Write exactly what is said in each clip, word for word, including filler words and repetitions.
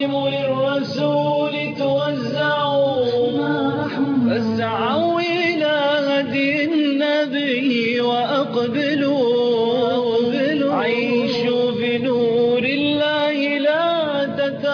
للرسول توزعوا فاسعوا إلى هدي النبي وأقبلوا عيشوا بنور الله لا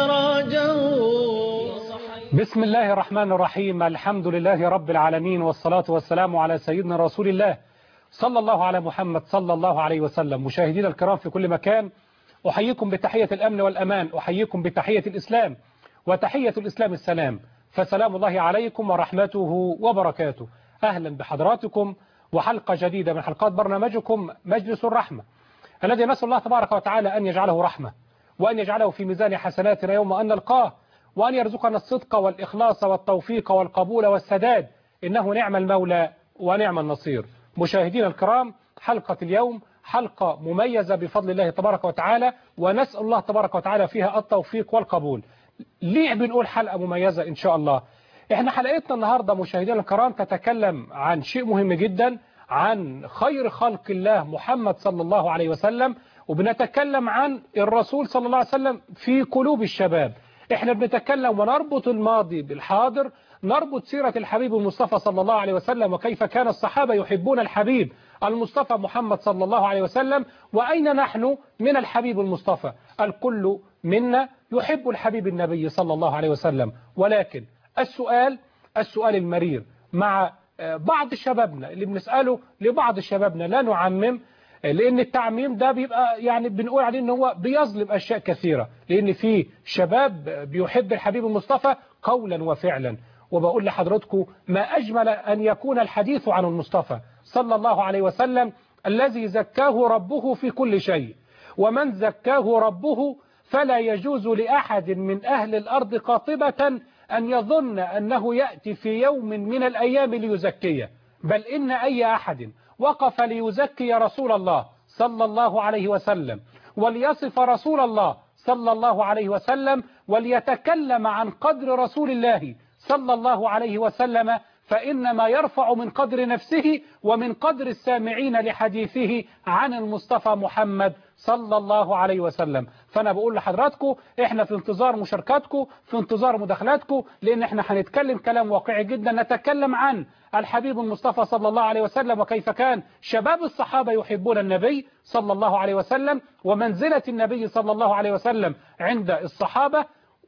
تتراجعوا. بسم الله الرحمن الرحيم. الحمد لله رب العالمين، والصلاة والسلام على سيدنا رسول الله صلى الله على محمد صلى الله عليه وسلم. مشاهدينا الكرام في كل مكان، أحييكم بتحية الأمن والأمان، أحييكم بتحية الإسلام، وتحية الإسلام السلام، فسلام الله عليكم ورحمته وبركاته. أهلا بحضراتكم وحلقة جديدة من حلقات برنامجكم مجلس الرحمة، الذي نسأل الله تبارك وتعالى أن يجعله رحمة، وأن يجعله في ميزان حسناتنا يوم أن نلقاه، وأن يرزقنا الصدق والإخلاص والتوفيق والقبول والسداد، إنه نعم المولى ونعم النصير. مشاهدينا الكرام، حلقة اليوم حلقة مميزة بفضل الله تبارك وتعالى، ونسأل الله تبارك وتعالى فيها التوفيق والقبول. ليه بنقول حلقة مميزة إن شاء الله؟ إحنا حلقتنا النهاردة مشاهدينا الكرام تتكلم عن شيء مهم جدا، عن خير خلق الله محمد صلى الله عليه وسلم، وبنتكلم عن الرسول صلى الله عليه وسلم في قلوب الشباب. إحنا بنتكلم ونربط الماضي بالحاضر، نربط سيرة الحبيب المصطفى صلى الله عليه وسلم، وكيف كان الصحابة يحبون الحبيب المصطفى محمد صلى الله عليه وسلم، وأين نحن من الحبيب المصطفى. الكل منا يحب الحبيب النبي صلى الله عليه وسلم، ولكن السؤال السؤال المرير مع بعض شبابنا اللي بنسأله لبعض شبابنا، لا نعمم، لأن التعميم ده بيبقى يعني بنقول عليه إن هو بيظلم أشياء كثيرة، لأن في شباب بيحب الحبيب المصطفى قولا وفعلا. وبقول لحضراتكم ما أجمل أن يكون الحديث عن المصطفى صلى الله عليه وسلم الذي زكاه ربه في كل شيء، ومن زكاه ربه فلا يجوز لأحد من أهل الأرض قاطبة أن يظن أنه يأتي في يوم من الأيام ليزكيه، بل إن أي أحد وقف ليزكي رسول الله صلى الله عليه وسلم، وليصف رسول الله صلى الله عليه وسلم، وليتكلم عن قدر رسول الله صلى الله عليه وسلم، فإنما يرفع من قدر نفسه ومن قدر السامعين لحديثه عن المصطفى محمد صلى الله عليه وسلم. فأنا بقول لحضراتكم إحنا في انتظار مشاركاتكم، في انتظار مداخلاتكم، لأن إحنا هنتكلم كلام واقعي جدا، نتكلم عن الحبيب المصطفى صلى الله عليه وسلم، وكيف كان شباب الصحابة يحبون النبي صلى الله عليه وسلم، ومنزلة النبي صلى الله عليه وسلم عند الصحابة.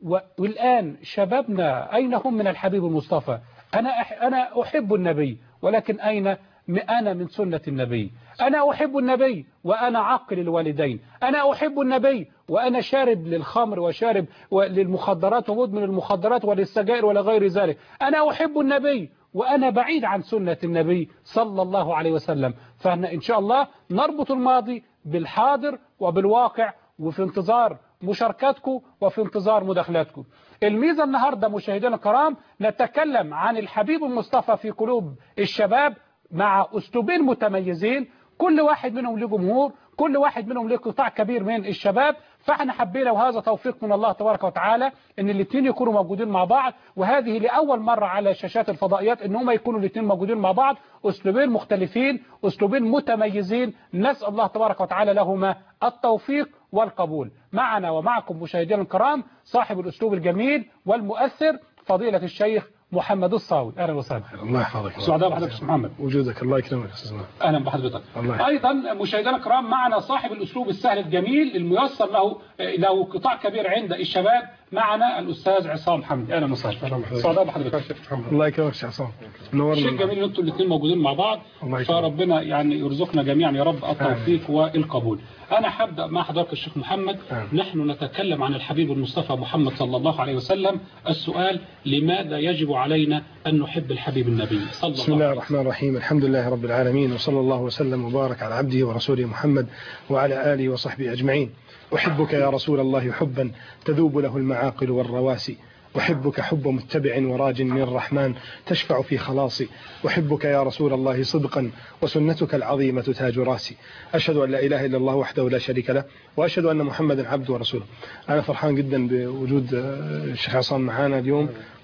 والآن شبابنا أين هم من الحبيب المصطفى؟ أنا أنا أحب النبي، ولكن أين أنا من سنة النبي؟ أنا أحب النبي وأنا عاقل الوالدين، أنا أحب النبي وأنا شارب للخمر وشارب للمخدرات ومدمن المخدرات وللسجائر ولا غير ذلك. أنا أحب النبي وأنا بعيد عن سنة النبي صلى الله عليه وسلم. فإحنا إن شاء الله نربط الماضي بالحاضر وبالواقع، وفي انتظار مشاركاتكم وفي انتظار مداخلاتكم. الميزة النهاردة مشاهدينا الكرام نتكلم عن الحبيب المصطفى في قلوب الشباب مع أسلوبين متميزين، كل واحد منهم له جمهور، كل واحد منهم له قطاع كبير من الشباب. فاحنا حبينا، وهذا توفيق من الله تبارك وتعالى، ان الاثنين يكونوا موجودين مع بعض، وهذه لأول مرة على شاشات الفضائيات ان هم يكونوا الاثنين موجودين مع بعض، أسلوبين مختلفين، أسلوبين متميزين، نسأل الله تبارك وتعالى لهما التوفيق والقبول. معنا ومعكم مشاهدينا الكرام صاحب الأسلوب الجميل والمؤثر فضيلة الشيخ محمد الصاوي. اهلا وسهلا. الله يحفظك. سعداء بحضرتك استاذ محمد. وجودك الله يكرمك استاذ محمد. اهلا بحضرتك. ايضا مشاهدينا الكرام معنا صاحب الاسلوب السهل الجميل الميسر له له قطاع كبير عند الشباب، معنا الاستاذ عصام حمدي. اهلا وسهلا. سعداء بحضرتك. الله يكرمك يا عصام. نورنا. شيء جميل ان انتم الاثنين موجودين مع بعض، فربنا يعني يرزقنا جميعا يا رب التوفيق والقبول. انا هبدا مع حضرتك الشيخ محمد. آه. نحن نتكلم عن الحبيب المصطفى محمد صلى الله عليه وسلم. السؤال: لماذا يجب علينا أن نحب الحبيب النبي صلى الله عليه وسلم؟ بسم الله الرحمن الرحيم. الحمد لله رب العالمين، وصلى الله وسلم وبارك على عبده ورسوله محمد وعلى آله وصحبه أجمعين. أحبك يا رسول الله حبا تذوب له المعاقل والرواسي، أحبك حب متبع وراج من الرحمن تشفع في خلاصي، أحبك يا رسول الله صدقا وسنتك العظيمة تاج راسي. أشهد أن لا إله إلا الله وحده لا شريك له، وأشهد أن محمدا عبده ورسوله. أنا فرحان جدا بوجود الشيخ عصام معانا اليوم،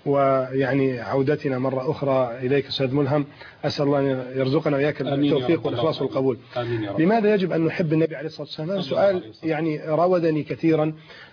ويعني عودتنا مرة أخرى إليك أستاذ ملهم، أسأل الله أن يرزقنا وإياك التوفيق والإخلاص والقبول. لماذا يجب أن نحب النبي عليه الصلاة والسلام؟ هذا سؤال يعني راودني كثيرا،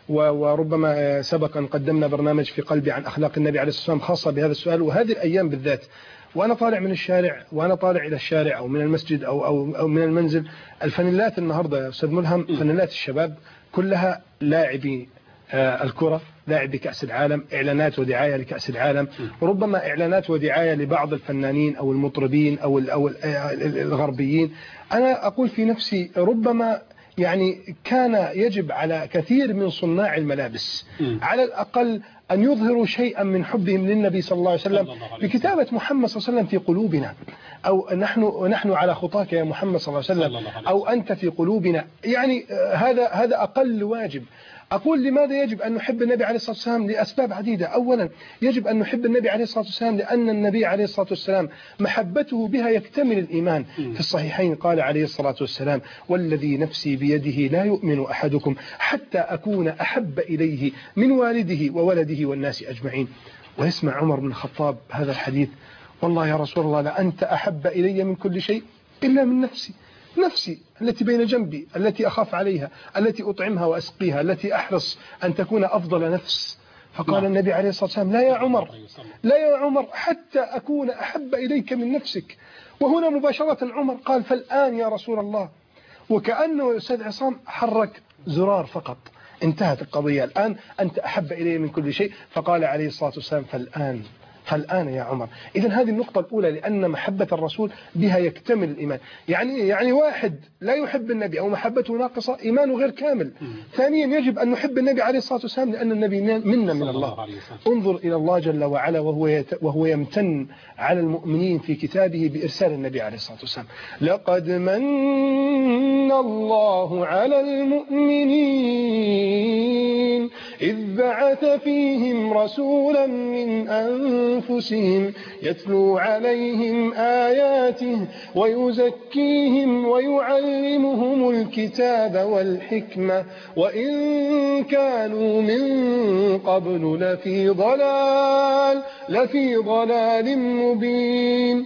وربما سبق أن قدمنا برنامج في قلبي عن أخلاق النبي عليه الصلاة والسلام خاصة بهذا السؤال، وهذه الأيام بالذات وأنا طالع من الشارع وأنا طالع إلى الشارع أو من المسجد أو, أو, أو من المنزل، الفانيلات النهاردة يا أستاذ ملهم فانيلات الشباب كلها لاعبي الكرة، لاعبي كأس العالم، إعلانات ودعاية لكأس العالم، وربما إعلانات ودعاية لبعض الفنانين أو المطربين أو أو الغربيين. أنا أقول في نفسي ربما يعني كان يجب على كثير من صناع الملابس على الأقل أن يظهروا شيئا من حبهم للنبي صلى الله عليه وسلم بكتابة محمد صلى الله عليه وسلم في قلوبنا، أو نحن نحن على خطاك يا محمد صلى الله عليه وسلم، أو أنت في قلوبنا. يعني هذا هذا أقل واجب. أقول لماذا يجب أن نحب النبي عليه الصلاة والسلام؟ لأسباب عديدة. أولا يجب أن نحب النبي عليه الصلاة والسلام لأن النبي عليه الصلاة والسلام محبته بها يكتمل الإيمان. في الصحيحين قال عليه الصلاة والسلام: والذي نفسي بيده لا يؤمن أحدكم حتى أكون أحب إليه من والده وولده والناس أجمعين. ويسمع عمر بن الخطاب هذا الحديث: والله يا رسول الله لأنت أحب إلي من كل شيء إلا من نفسي، نفسي التي بين جنبي، التي أخاف عليها، التي أطعمها وأسقيها، التي أحرص أن تكون أفضل نفس. فقال النبي عليه الصلاة والسلام: لا يا عمر، لا يا عمر حتى أكون أحب إليك من نفسك. وهنا مباشرة عمر قال: فالآن يا رسول الله. وكأنه أستاذ عصام حرك زرار فقط، انتهت القضية. الآن أنت أحب إلي من كل شيء. فقال عليه الصلاة والسلام: فالآن فالآن يا عمر. إذن هذه النقطة الأولى، لأن محبة الرسول بها يكتمل الإيمان. يعني يعني واحد لا يحب النبي أو محبته ناقصة إيمانه غير كامل. ثانيا يجب أن نحب النبي عليه الصلاة والسلام لأن النبي منا من الله. انظر إلى الله جل وعلا وهو وهو يمتن على المؤمنين في كتابه بإرسال النبي عليه الصلاة والسلام: لقد من الله على المؤمنين إذ بعث فيهم رسولا من أنفسهم يتلو عليهم آياته ويزكيهم ويعلمهم الكتاب والحكمة وإن كانوا من قبل لفي ضلال لفي ضلال مبين.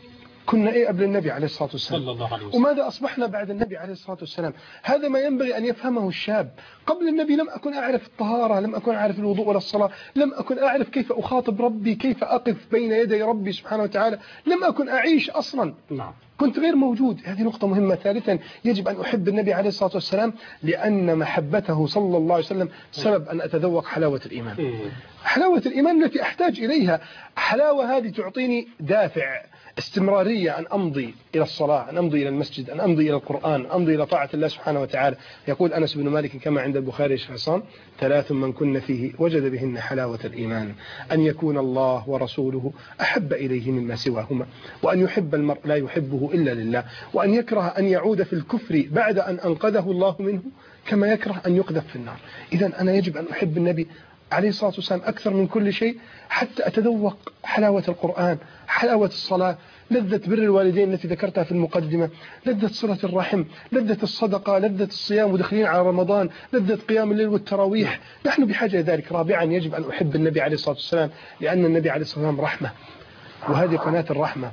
كنا إيه قبل النبي عليه الصلاة والسلام؟ صلى الله عليه وسلم. وماذا أصبحنا بعد النبي عليه الصلاة والسلام؟ هذا ما ينبغي أن يفهمه الشاب. قبل النبي لم أكن أعرف الطهارة، لم أكن أعرف الوضوء ولا الصلاة، لم أكن أعرف كيف أخاطب ربي، كيف أقف بين يدي ربي سبحانه وتعالى، لم أكن أعيش أصلا. نعم. كنت غير موجود. هذه نقطة مهمة. ثالثا يجب أن أحب النبي عليه الصلاة والسلام لأن محبته صلى الله عليه وسلم سبب أن أتذوق حلاوة الإيمان. حلاوة الإيمان التي أحتاج إليها. حلاوة هذه تعطيني دافع، استمرارية، أن أمضي إلى الصلاة، أن أمضي إلى المسجد، أن أمضي إلى القرآن، أن أمضي إلى طاعة الله سبحانه وتعالى. يقول أنس بن مالك كما عند البخاري شيخ عصام: ثلاث من كن فيه وجد بهن حلاوة الإيمان: أن يكون الله ورسوله أحب إليه مما سواهما، وأن يحب المرء لا يحبه إلا لله، وأن يكره أن يعود في الكفر بعد أن أنقذه الله منه كما يكره أن يقذف في النار. إذن أنا يجب أن أحب النبي عليه الصلاة والسلام أكثر من كل شيء حتى أتذوق حلاوة القرآن، حلاوة الصلاة، لذة بر الوالدين التي ذكرتها في المقدمة، لذة صلة الرحم، لذة الصدقة، لذة الصيام ودخلين على رمضان، لذة قيام الليل والتراويح. نحن بحاجة ذلك. رابعا يجب أن أحب النبي عليه الصلاة والسلام لأن النبي عليه الصلاة والسلام رحمة، وهذه قناة الرحمة،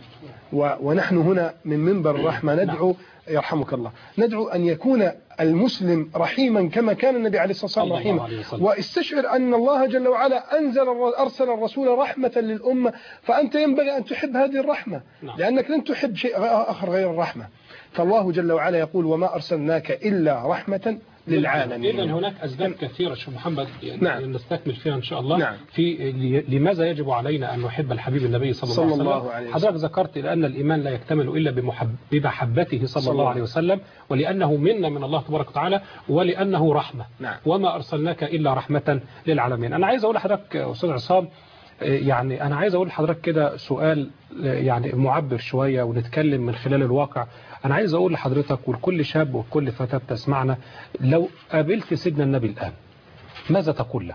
ونحن هنا من منبر الرحمة ندعو يرحمك الله ندعو أن يكون المسلم رحيما كما كان النبي عليه الصلاة والسلام رحيما. واستشعر أن الله جل وعلا أنزل أرسل الرسول رحمة للأمة، فأنت ينبغي أن تحب هذه الرحمة لأنك لن تحب شيء آخر غير الرحمة. فالله جل وعلا يقول: وما أرسلناك إلا رحمة للعالمين. إذن هناك أسباب كثيرة شيخ محمد يعني نعم. نستكمل فيها إن شاء الله. نعم. في لماذا يجب علينا أن نحب الحبيب النبي صلى, صلى الله عليه وسلم. حضرتك ذكرت لأن الإيمان لا يكتمل إلا بمحب بمحبته صلى, صلى الله عليه وسلم، ولأنه منا من الله تبارك وتعالى، ولأنه رحمة. نعم. وما أرسلناك إلا رحمة للعالمين. أنا عايز أقول لحضرتك أستاذ عصام، يعني أنا عايز أقول لحضرتك كده سؤال يعني معبر شوية ونتكلم من خلال الواقع. أنا عايز أقول لحضرتك ولكل شاب وكل فتاة تسمعنا: لو قابلت سيدنا النبي الآن ماذا تقول له؟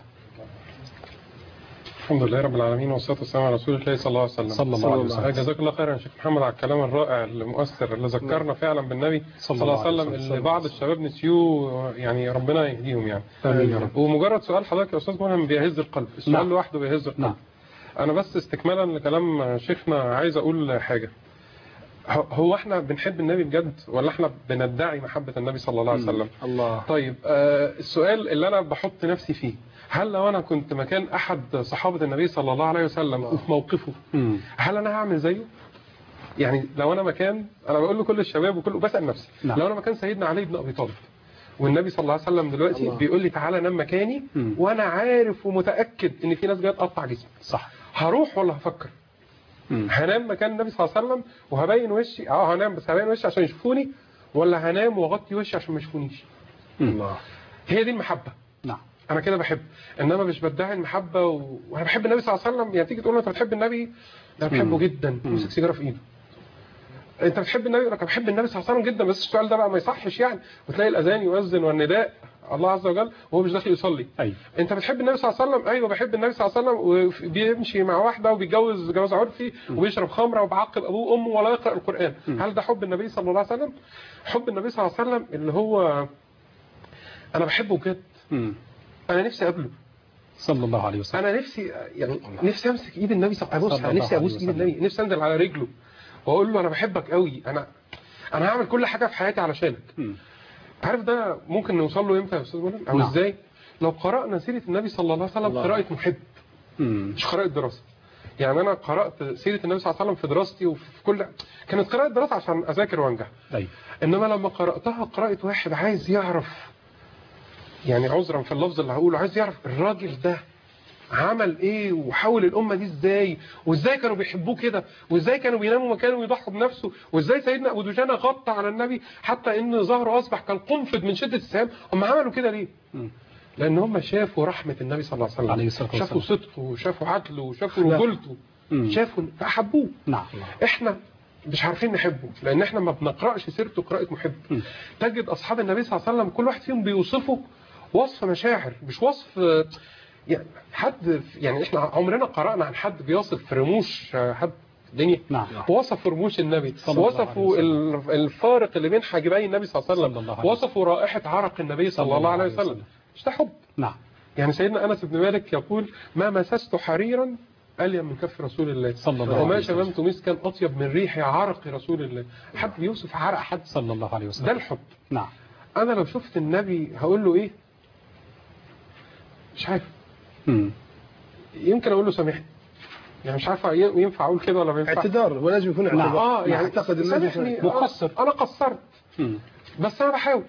الحمد لله رب العالمين والصلاة والسلام على رسول الله صلى الله عليه وسلم. صلى الله عليه وسلم. جزاك الله خيرا يا شيخ محمد على الكلام الرائع المؤثر اللي ذكرنا فعلا بالنبي صلى الله عليه وسلم اللي بعض الشباب نسيوه، يعني ربنا يهديهم يعني. آمين يا رب. ومجرد سؤال حضرتك يا أستاذ ملهم بيهز القلب، السؤال نعم. لوحده بيهز القلب. نعم. انا بس استكمالا لكلام شيخنا عايز اقول حاجه. هو احنا بنحب النبي بجد ولا احنا بندعي محبه النبي صلى الله عليه وسلم؟ الله. طيب آه السؤال اللي انا بحط نفسي فيه، هل لو انا كنت مكان احد صحابه النبي صلى الله عليه وسلم وفي موقفه مم. هل انا هعمل زيه؟ يعني لو انا مكان، انا بقول لكل الشباب وكل بسال نفسي، نعم. لو انا مكان سيدنا علي بن ابي طالب والنبي صلى الله عليه وسلم دلوقتي الله. بيقول لي تعالى نام مكاني مم. وانا عارف ومتاكد ان في ناس جايه تقطع جسمي، صح. هروح ولا هفكر؟ مم. هنام مكان النبي صلى الله عليه وسلم وهبين وشي، اه هنام بس هبين وشي عشان يشوفوني، ولا هنام واغطي وشي عشان ما يشوفونيش؟ الله. هي دي المحبه. نعم. انا كده بحب، انما مش بدعي المحبه و... وانا بحب النبي صلى الله عليه وسلم. يعني تيجي تقول له انت بتحب النبي، انا بحبه جدا، مسك سيجاره في ايده. انت بتحب النبي؟ انا بحب النبي صلى الله عليه وسلم جدا، بس السؤال ده بقى ما يصحش يعني، وتلاقي الاذان يؤذن والنداء الله عز وجل وهو مش داخل يصلي. ايوه. انت بتحب النبي صلى الله عليه وسلم؟ ايوه بحب النبي صلى الله عليه وسلم، وبيمشي مع واحده وبيتجوز جواز عرفي وبيشرب خمره وبعاقب ابوه وامه ولا يقرا القران. م. هل ده حب النبي صلى الله عليه وسلم؟ حب النبي صلى الله عليه وسلم اللي هو انا بحبه بجد. مم. انا نفسي اقابله صلى الله عليه وسلم. انا نفسي يعني نفسي امسك ايد النبي صلى الله عليه وسلم، صلى الله نفسي ابوس عليه ايد وسلم. النبي، نفسي انزل على رجله واقول له انا بحبك قوي، انا انا هعمل كل حاجه في حياتي علشانك. مم. عارف ده ممكن نوصل له امتى يا استاذ مولى او نعم. ازاي؟ لو قرانا سيره النبي صلى الله عليه وسلم الله. قراءه محب، مم. مش قراءه دراسه. يعني انا قرات سيره النبي صلى الله عليه وسلم في دراستي وفي كل، كانت قراءه دراسه عشان اذاكر وانجح. ايوه. انما لما قراتها قراءه واحد عايز يعرف، يعني عذرا في اللفظ اللي هقوله، عايز يعرف الراجل ده عمل ايه وحول الامه دي ازاي، وازاي كانوا بيحبوه كده، وازاي كانوا بيناموا مكانه ويضحوا بنفسه، وازاي سيدنا ابو دجانه غطى على النبي حتى ان ظهره اصبح كالقنفذ من شده السهام. هم عملوا كده ليه؟ مم. لان هم شافوا رحمه النبي صلى الله عليه عليه وسلم، الصلاة شافوا والسلام. صدقه وشافوا عدله وشافوا لا. رجولته، مم. شافوا فاحبوه. نعم. احنا مش عارفين نحبه لان احنا ما بنقراش سيرته قراءه محب. مم. تجد اصحاب النبي صلى الله عليه وسلم كل واحد فيهم بيوصفه وصف مشاعر، مش وصف يعني حد، يعني احنا عمرنا قرانا عن حد بيوصف رموش حد الدنيا. نعم. وصفوا رموش النبي، صلى الله عليه وصفوا وسلم. الفارق اللي بين حاجبي النبي صلى الله عليه صلى الله وسلم، عليه وسلم. وصفوا رائحه عرق النبي صلى الله عليه وسلم. مش ده حب؟ نعم. يعني سيدنا انس بن مالك يقول ما مسست حريرا الين من كف رسول الله صلى الله عليه وما وسلم. شممت مسكا اطيب من ريح عرق رسول الله. حد بيوصف عرق حد، صلى الله عليه وسلم. ده الحب. نعم. انا لو شفت النبي هقول له ايه؟ مش عارف. مم. يمكن اقول له سامحني، يعني مش عارف ينفع اقول كده ولا ما ينفعش. اعتذار ولازم يكون اعتذار. اه يعني اعتقد ان سامحني مقصر. انا قصرت مم. بس انا بحاول،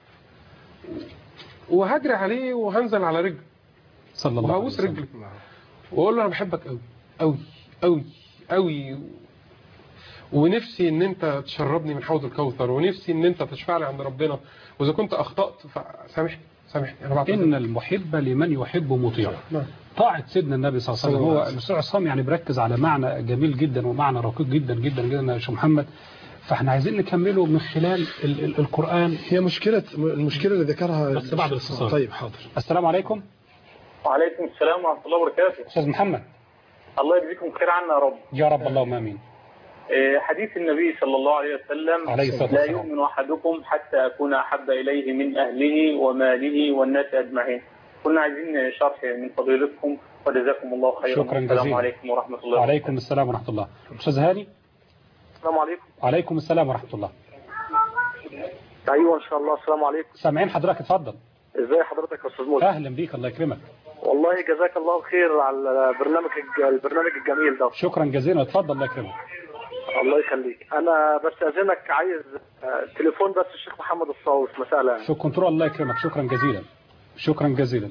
وهجري عليه وهنزل على رجله صلى الله عليه وهبوس وسلم. رجله واقول له انا بحبك قوي قوي قوي قوي، ونفسي ان انت تشربني من حوض الكوثر، ونفسي ان انت تشفع لي عند ربنا، واذا كنت اخطات فسامحني سامحني انا بعتذر. ان المحب لمن يحب مطيع. نعم. طاعة سيدنا النبي صلى الله عليه وسلم. هو الرسول عصام يعني بركز على معنى جميل جدا ومعنى رقيق جدا جدا جدا يا شيخ محمد، فاحنا عايزين نكمله من خلال ال ال القرآن. هي مشكلة المشكلة اللي ذكرها بس بعد الاتصال. طيب حاضر. السلام عليكم. وعليكم السلام ورحمة الله وبركاته. أستاذ محمد. الله يجزيكم خير عنا يا رب. يا رب اللهم آمين. إيه، حديث النبي صلى الله عليه وسلم عليه الصلاة لا والسلام. يؤمن أحدكم حتى أكون أحب إليه من أهله وماله والناس أجمعين. كنا عايزين شرح من فضيلتكم وجزاكم الله خيرا. شكرا السلام جزيلا. عليكم ورحمة الله. وعليكم السلام ورحمة الله. أستاذ هاني. السلام عليكم. وعليكم السلام ورحمة الله. أيوة إن شاء الله. السلام عليكم. سامعين حضرتك، اتفضل. إزاي حضرتك يا أستاذ مولى؟ أهلا بيك، الله يكرمك. والله جزاك الله خير على برنامج البرنامج الجميل ده. شكرا جزيلا، اتفضل الله يكرمك. الله يخليك. أنا بس أذنك عايز تليفون بس الشيخ محمد الصاوي في مسألة يعني. شكرا كنترول، الله يكرمك. شكرا جزيلا. شكرا جزيلا.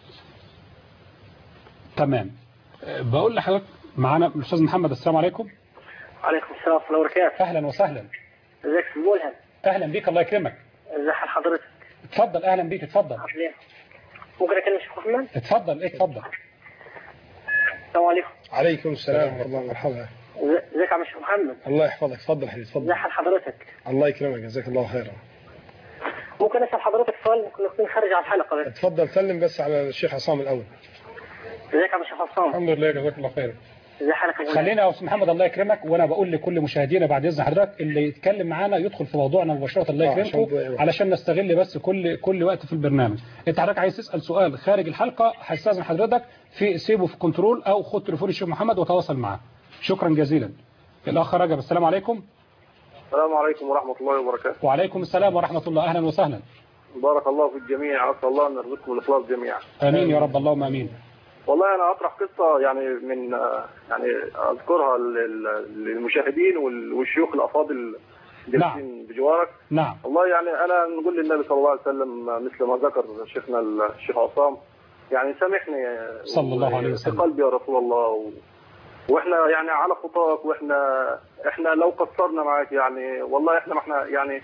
تمام. أه، بقول لحضرتك معانا الأستاذ محمد. السلام عليكم. عليكم السلام ورحمة الله وبركاته. أهلا وسهلا. ازيك يا مولهم؟ أهلا بيك، الله يكرمك. ازي حال حضرتك؟ اتفضل. أهلا بيك، اتفضل. عاملين؟ ممكن اكلم الشيخ محمد؟ اتفضل. ايه اتفضل. السلام عليكم. عليكم السلام ورحمة الله. مرحبا. ازيك يا عم الشيخ محمد؟ الله يحفظك. تفضل حبيبي ازي تفضل. حال حضرتك؟ الله يكرمك جزاك الله خيرا. ممكن اسال حضرتك سؤال ممكن نكون خارج على الحلقه بس. تفضل سلم بس على الشيخ عصام الأول. ازيك يا عم الشيخ عصام؟ الحمد لله جزاك الله خير. ازي حالك يا مولانا؟ خلينا يا استاذ محمد الله يكرمك، وانا بقول لكل مشاهدينا بعد اذن حضرتك اللي يتكلم معانا يدخل في موضوعنا مباشره الله آه، يكرمكم عشان- علشان نستغل بس كل كل وقت في البرنامج. انت حضرتك عايز تسال سؤال خارج الحلقه، هستاذن حضرتك في سيبه في كنترول او خد تليفون الشيخ محمد وتواصل معاه. شكرا جزيلا. الاخ رجب، السلام عليكم. السلام عليكم ورحمة الله وبركاته. وعليكم السلام ورحمه الله، اهلا وسهلا. بارك الله في الجميع، أسأل الله أن يرزقكم الإخلاص جميعا. امين يا رب، اللهم امين. والله أنا أطرح قصة يعني من يعني أذكرها لل- للمشاهدين وال- والشيوخ الأفاضل جالسين بجوارك. نعم. والله يعني أنا نقول للنبي صلى الله عليه وسلم مثل ما ذكر شيخنا الشيخ عصام، يعني سامحني صلى الله عليه وسلم. في قلبي يا رسول الله، و... واحنا يعني على خطاك، واحنا احنا لو قصرنا معاك يعني والله احنا ما احنا يعني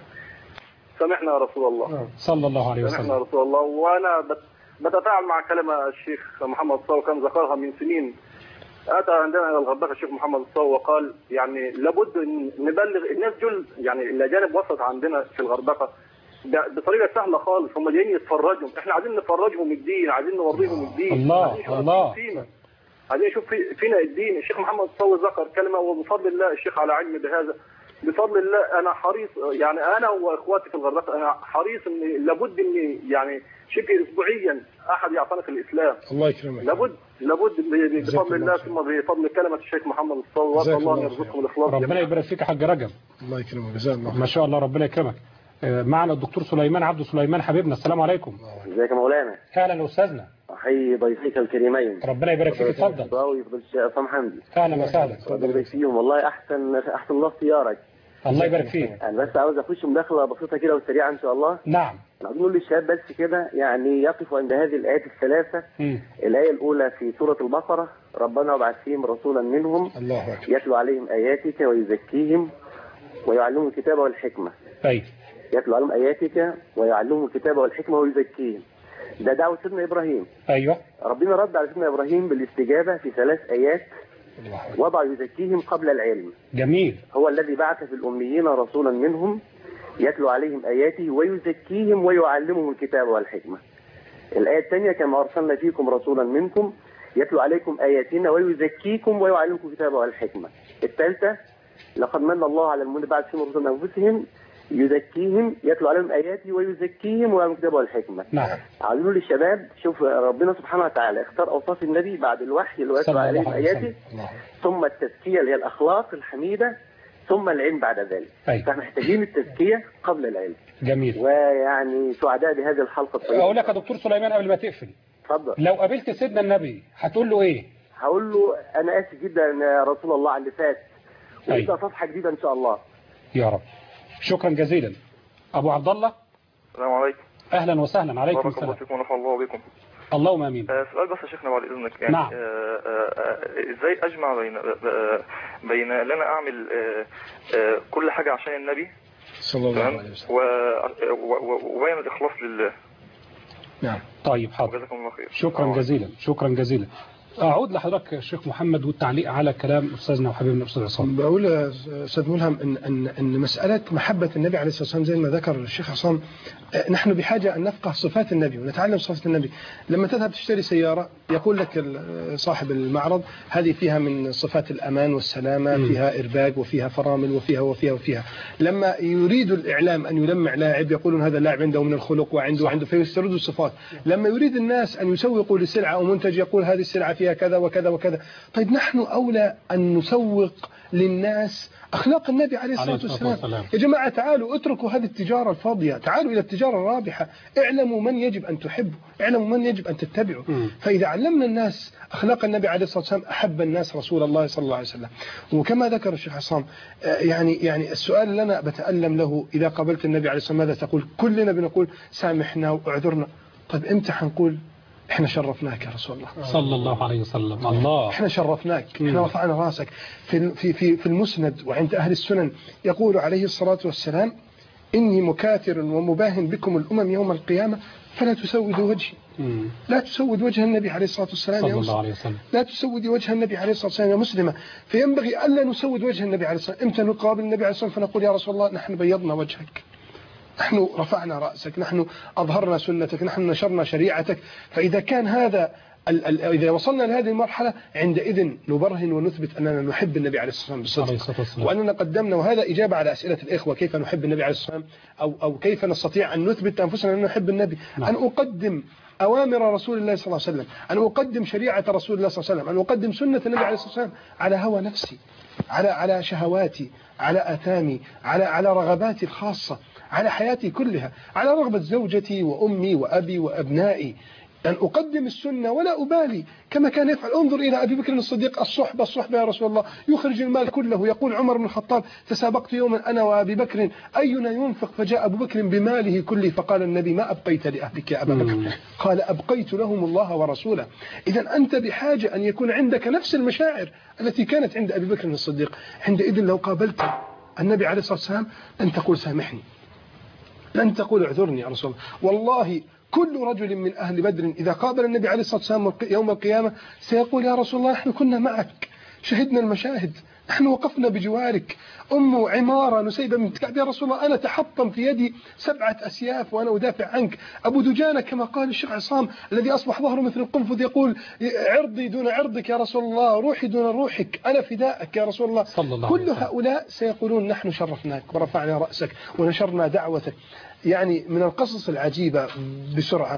سامحنا يا رسول الله. صلى الله عليه سامحنا يا وسلم. رسول الله. وانا بت- بتفاعل مع كلمه الشيخ محمد الصاوي كان ذكرها من سنين. اتى عندنا الى الغردقه الشيخ محمد الصاوي وقال يعني لابد ان نبلغ الناس جل، يعني الاجانب وسط عندنا في الغردقه ده بطريقه سهله خالص، هم جايين يتفرجوا، احنا عايزين نفرجهم الدين، عايزين نوريهم الدين، الله، عايزين يشوفوا الله. فينا. عايزين نشوف في- فينا الدين. الشيخ محمد الصاوي ذكر كلمه، وبفضل الله الشيخ على علم بهذا، بفضل الله انا حريص، يعني انا واخواتي في الغردقه انا حريص ان لابد ان يعني شبه اسبوعيا احد يعتنق الاسلام. الله يكرمك. لابد لابد ب- ب- جزاك بفضل الله الله خير. ثم بفضل كلمه الشيخ محمد الصاوي، واسال جزاك الله ان الله خير. يرزقكم الاخلاص ربنا جميعاً. يبارك فيك يا حاج رجب. الله يكرمك، جزاك الله ما خير. شاء الله، ربنا يكرمك. آه، معنا الدكتور سليمان عبد سليمان حبيبنا، السلام عليكم. ازيك يا مولانا؟ اهلا استاذنا، احيي ضيفيك الكريمين. ربنا يبارك فيك، اتفضل. الصاوي فضل الشيخ عصام حمدي. اهلا وسهلا. ربنا يبارك فيهم، والله احسن احسن الله اختيارك. الله يبارك فيك. انا بس عاوز اخش مداخله بسيطه كده وسريعه ان شاء الله. نعم. انا عاوز نقول للشباب بس كده يعني يقفوا عند هذه الايات الثلاثه. مم. الايه الاولى في سوره البقره، ربنا وابعث فيهم رسولا منهم الله أكبر. يتلو عليهم اياتك ويزكيهم ويعلمهم الكتاب والحكمه. طيب. يتلو عليهم اياتك ويعلمهم الكتاب والحكمه ويزكيهم. ده دعوه سيدنا ابراهيم. ايوه. ربنا رد على سيدنا ابراهيم بالاستجابه في ثلاث ايات. الله أكبر. وضع يزكيهم قبل العلم. جميل. هو الذي بعث في الاميين رسولا منهم يتلو عليهم اياته ويزكيهم ويعلمهم الكتاب والحكمه. الايه الثانيه كما ارسلنا فيكم رسولا منكم يتلو عليكم اياتنا ويزكيكم ويعلمكم الكتاب والحكمه. الثالثه لقد من الله على المؤمنين بعد فيهم رسولا من انفسهم يزكيهم يتلو عليهم اياته ويزكيهم ويعلمهم الكتاب والحكمه. نعم. عاوزين للشباب شوف ربنا سبحانه وتعالى اختار اوصاف النبي بعد الوحي اللي يتلو صلى الله عليهم عليه اياته، وسلم. الله. ثم التزكيه اللي هي الاخلاق الحميده، ثم العلم بعد ذلك. أيوة. فاحنا محتاجين التزكيه قبل العلم. جميل. ويعني سعداء بهذه الحلقه الطيبه. اقول لك يا دكتور سليمان قبل ما تقفل، اتفضل. لو قابلت سيدنا النبي هتقول له ايه؟ هقول له انا اسف جدا يا رسول الله على اللي فات، أيوة. ونبدا صفحه جديده ان شاء الله. يا رب. شكرا جزيلا. ابو عبد الله، السلام عليكم. اهلا وسهلا. عليكم بارك الله السلام. فيكم ونفع الله بكم. اللهم امين. آه، سؤال بس يا شيخنا بعد اذنك، يعني نعم. آه، آه، آه، ازاي اجمع بين آه، بين ان انا اعمل آه، آه، كل حاجه عشان النبي، صلى الله تمام، عليه وسلم. و- و- وبين الاخلاص لله. نعم. طيب حاضر. جزاكم الله خير. شكرا جزيلا، شكرا جزيلا. اعود لحضرتك يا شيخ محمد والتعليق على كلام استاذنا وحبيبنا الاستاذ عصام. بقول يا استاذ ملهم ان ان ان مساله محبه النبي عليه الصلاه والسلام زي ما ذكر الشيخ عصام، آه، نحن بحاجه ان نفقه صفات النبي ونتعلم صفات النبي. لما تذهب تشتري سياره يقول لك ال- صاحب المعرض هذه فيها من صفات الامان والسلامه، م. فيها ارباك وفيها فرامل وفيها وفيها وفيها. لما يريد الاعلام ان يلمع لاعب يقولون هذا اللاعب عنده من الخلق وعنده وعنده فيستردوا الصفات. لما يريد الناس ان يسوقوا لسلعه او منتج يقول هذه السلعه فيها كذا وكذا وكذا. طيب نحن اولى ان نسوق للناس أخلاق النبي عليه الصلاة والسلام. يا جماعة تعالوا اتركوا هذه التجارة الفاضية، تعالوا إلى التجارة الرابحة، اعلموا من يجب أن تحبوا، اعلموا من يجب أن تتبعوا. فإذا علمنا الناس أخلاق النبي عليه الصلاة والسلام أحب الناس رسول الله صلى الله عليه وسلم. وكما ذكر الشيخ عصام، يعني يعني السؤال اللي أنا بتألم له إذا قابلت النبي عليه الصلاة والسلام ماذا تقول؟ كلنا بنقول سامحنا واعذرنا. طيب إمتى حنقول احنا شرفناك يا رسول الله صلى الله عليه وسلم؟ الله، احنا شرفناك، احنا رفعنا راسك. في في في في المسند وعند اهل السنن يقول عليه الصلاه والسلام: اني مكاثر ومباهن بكم الامم يوم القيامه فلا تسودوا وجهي. لا تسود وجه النبي عليه الصلاه والسلام صلى الله عليه وسلم. لا تسودي وجه النبي عليه الصلاه والسلام يا مسلمه. فينبغي الا نسود وجه النبي عليه الصلاه والسلام. امتى نقابل النبي عليه الصلاه والسلام فنقول يا رسول الله نحن بيضنا وجهك، نحن رفعنا رأسك، نحن أظهرنا سنتك، نحن نشرنا شريعتك. فإذا كان هذا ال ال إذا وصلنا لهذه المرحلة عندئذ نبرهن ونثبت أننا نحب النبي عليه الصلاة والسلام بالصدق، وأننا قدمنا، وهذا إجابة على أسئلة الإخوة كيف نحب النبي عليه الصلاة والسلام، أو, أو كيف نستطيع أن نثبت أنفسنا أن نحب النبي. نعم. أن أقدم أوامر رسول الله صلى الله عليه وسلم، أن أقدم شريعة رسول الله صلى الله عليه وسلم، أن أقدم سنة النبي عليه الصلاة والسلام على هوى نفسي، على على شهواتي، على آثامي، على على رغباتي الخاصة، على حياتي كلها، على رغبة زوجتي وأمي وأبي وأبنائي، أن أقدم السنة ولا أبالي كما كان يفعل. انظر إلى أبي بكر الصديق، الصحبة الصحبة يا رسول الله، يخرج المال كله. يقول عمر بن الخطاب: تسابقت يوما أنا وأبي بكر أينا ينفق، فجاء أبو بكر بماله كله، فقال النبي: ما أبقيت لأهلك يا أبا بكر؟ قال: أبقيت لهم الله ورسوله. إذا أنت بحاجة أن يكون عندك نفس المشاعر التي كانت عند أبي بكر الصديق. عندئذ لو قابلت النبي عليه الصلاة والسلام لن تقول سامحني، لن تقول اعذرني يا رسول الله. والله كل رجل من أهل بدر إذا قابل النبي عليه الصلاة والسلام يوم القيامة سيقول: يا رسول الله، نحن كنا معك، شهدنا المشاهد، نحن وقفنا بجوارك. أم عمارة نسيبة من كعب: يا رسول الله، أنا تحطم في يدي سبعة أسياف وأنا أدافع عنك. أبو دجانة كما قال الشيخ عصام الذي أصبح ظهره مثل القنفذ يقول: عرضي دون عرضك يا رسول الله، روحي دون روحك، أنا فداءك يا رسول الله. الله كل هؤلاء سيقولون: نحن شرفناك ورفعنا رأسك ونشرنا دعوتك. يعني من القصص العجيبة بسرعة،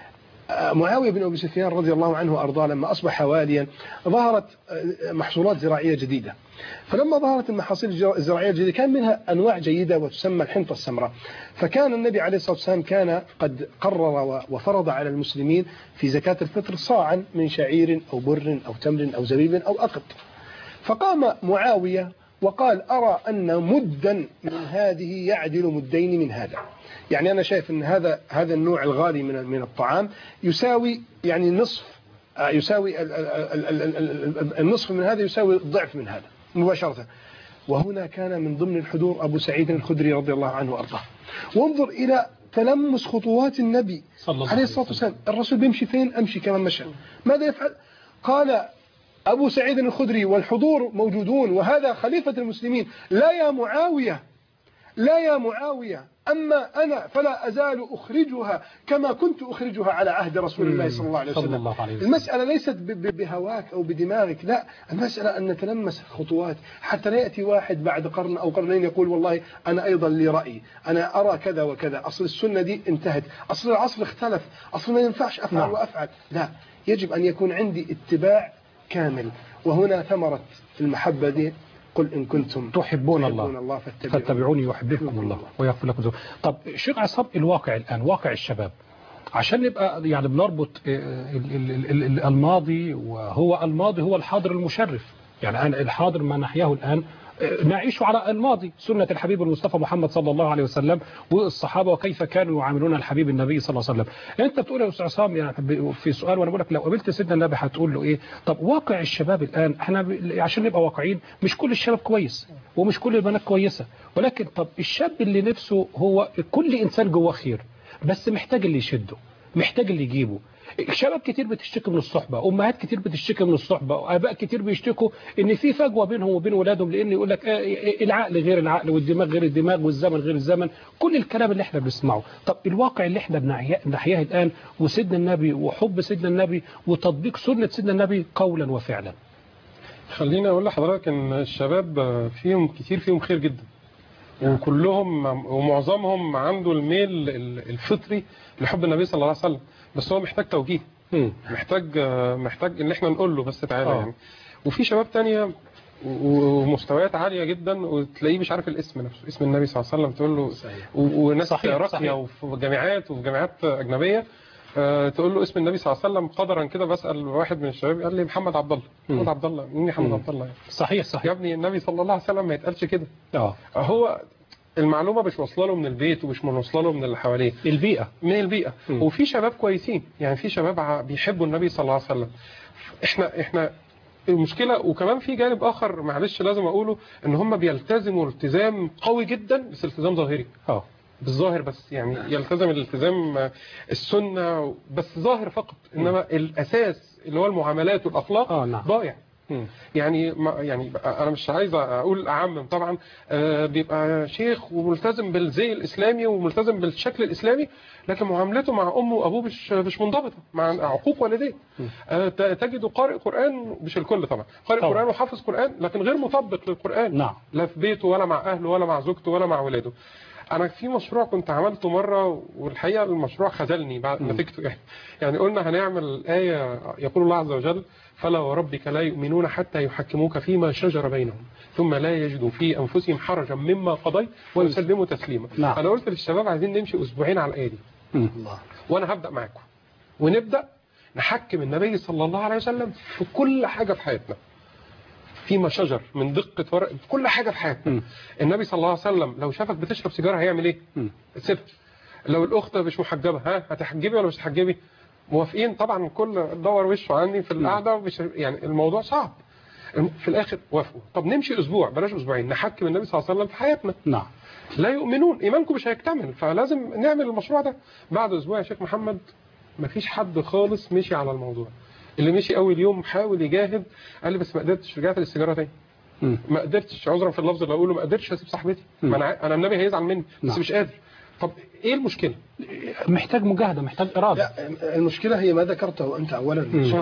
معاوية بن أبي سفيان رضي الله عنه وأرضاه لما أصبح واليا ظهرت محصولات زراعية جديدة، فلما ظهرت المحاصيل الزراعية الجديدة كان منها أنواع جيدة وتسمى الحنطة السمراء. فكان النبي عليه الصلاة والسلام كان قد قرر وفرض على المسلمين في زكاة الفطر صاعا من شعير أو بر أو تمر أو زبيب أو أقط. فقام معاوية وقال: أرى أن مدا من هذه يعدل مدين من هذا. يعني أنا شايف أن هذا هذا النوع الغالي من من الطعام يساوي يعني نصف يساوي النصف من هذا يساوي الضعف من هذا مباشرة. وهنا كان من ضمن الحضور أبو سعيد الخدري رضي الله عنه وأرضاه. وانظر إلى تلمس خطوات النبي عليه الصلاة والسلام. الرسول بيمشي فين أمشي كما مشى. ماذا يفعل؟ قال أبو سعيد الخدري والحضور موجودون وهذا خليفة المسلمين: لا يا معاوية، لا يا معاوية، أما أنا فلا أزال أخرجها كما كنت أخرجها على عهد رسول الله صلى الله عليه وسلم. المسألة ليست بهواك أو بدماغك، لا، المسألة أن نتلمس خطوات حتى لا يأتي واحد بعد قرن أو قرنين يقول: والله أنا أيضا لي رأي، أنا أرى كذا وكذا، أصل السنة دي انتهت، أصل العصر اختلف، أصل ما ينفعش أفعل نعم. وأفعل. لا، يجب أن يكون عندي اتباع كامل. وهنا ثمرة المحبة دي: قل إن كنتم تحبون الله, الله فاتبعوني يحببكم الله ويغفر لكم ذنوبكم. طب شيخ عصام، الواقع الآن واقع الشباب، عشان نبقى يعني بنربط الماضي، وهو الماضي هو الحاضر المشرف. يعني أنا الحاضر ما نحياه الآن نعيش على الماضي، سنة الحبيب المصطفى محمد صلى الله عليه وسلم والصحابة وكيف كانوا يعاملون الحبيب النبي صلى الله عليه وسلم. انت بتقول يا استاذ عصام يعني في سؤال وانا بقول لك لو قابلت سيدنا النبي هتقول له ايه؟ طب واقع الشباب الان، احنا عشان نبقى واقعيين مش كل الشباب كويس ومش كل البنات كويسة، ولكن طب الشاب اللي نفسه هو كل انسان جواه خير بس محتاج اللي يشده، محتاج اللي يجيبه. شباب كتير بتشتكي من الصحبة، أمهات كتير بتشتكي من الصحبة، وآباء كتير بيشتكوا إن في فجوة بينهم وبين ولادهم، لأن يقول لك العقل غير العقل والدماغ غير الدماغ والزمن غير الزمن، كل الكلام اللي احنا بنسمعه. طب الواقع اللي احنا بنحياه الآن وسيدنا النبي وحب سيدنا النبي وتطبيق سنة سيدنا النبي قولا وفعلا. خليني أقول لحضرتك إن الشباب فيهم كتير فيهم خير جدا، وكلهم ومعظمهم عنده الميل الفطري لحب النبي صلى الله عليه وسلم، بس هو محتاج توجيه، محتاج محتاج ان احنا نقول له بس تعالى يعني. وفي شباب تانية ومستويات عالية جدا وتلاقيه مش عارف الاسم نفسه، اسم النبي صلى الله عليه وسلم، تقول له صحيح. وناس راقية وفي جامعات وفي جامعات أجنبية تقول له اسم النبي صلى الله عليه وسلم قدرا كده. بسأل واحد من الشباب قال لي محمد عبد الله. محمد عبد الله مين؟ محمد عبد الله يعني. صحيح صحيح يا ابني النبي صلى الله عليه وسلم ما يتقالش كده. اه هو المعلومة مش واصله له من البيت ومش واصله له من اللي حواليه، البيئة من البيئة. م. وفي شباب كويسين، يعني في شباب بيحبوا النبي صلى الله عليه وسلم. احنا احنا المشكلة، وكمان في جانب آخر معلش لازم أقوله، ان هم بيلتزموا التزام قوي جدا بس التزام ظاهري. اه بالظاهر بس، يعني يلتزم الالتزام السنة بس ظاهر فقط، انما الأساس اللي هو المعاملات والأخلاق آه نعم. ضايع. يعني ما يعني انا مش عايز اقول اعمم طبعا، آه بيبقى شيخ وملتزم بالزي الاسلامي وملتزم بالشكل الاسلامي، لكن معاملته مع امه وابوه مش مش منضبطه، مع عقوق والديه. آه تجده قارئ قران، مش الكل طبعا، قارئ طبعا. قران وحافظ قران، لكن غير مطبق للقران. نعم. لا في بيته ولا مع اهله ولا مع زوجته ولا مع ولاده. انا في مشروع كنت عملته مره، والحقيقه المشروع خذلني بعد نتيجته. يعني يعني قلنا هنعمل ايه يقول الله عز وجل: فلا وربك لا يؤمنون حتى يحكموك فيما شجر بينهم ثم لا يجدوا في انفسهم حرجا مما قضيت ويسلموا تسليما. نعم. انا قلت للشباب عايزين نمشي اسبوعين على الايه دي، الله، وانا هبدا معاكم ونبدا نحكم النبي صلى الله عليه وسلم في كل حاجه في حياتنا، فيما شجر من دقه ورق، في كل حاجه في حياتنا. م. النبي صلى الله عليه وسلم لو شافك بتشرب سيجاره هيعمل ايه؟ سيبها. لو الاخت مش محجبه، ها هتحجبي ولا مش هتحجبي؟ موافقين طبعا، كل دور وشه عني في القعده، مش يعني الموضوع صعب. في الاخر وافقوا. طب نمشي اسبوع، بلاش اسبوعين، نحكم النبي صلى الله عليه وسلم في حياتنا. نعم. لا يؤمنون، ايمانكم مش هيكتمل، فلازم نعمل المشروع ده. بعد اسبوع يا شيخ محمد مفيش حد خالص مشي على الموضوع. اللي مشي اول يوم حاول يجاهد، قال لي بس ما قدرتش، رجعت للسيجاره تاني. ما قدرتش، عذرا في اللفظ اللي اقوله، ما قدرتش اسيب صاحبتي. ما انا انا النبي هيزعل مني، بس نعم. مش قادر. طب ايه المشكله؟ محتاج مجاهده، محتاج اراده. المشكله هي ما ذكرته انت اولا،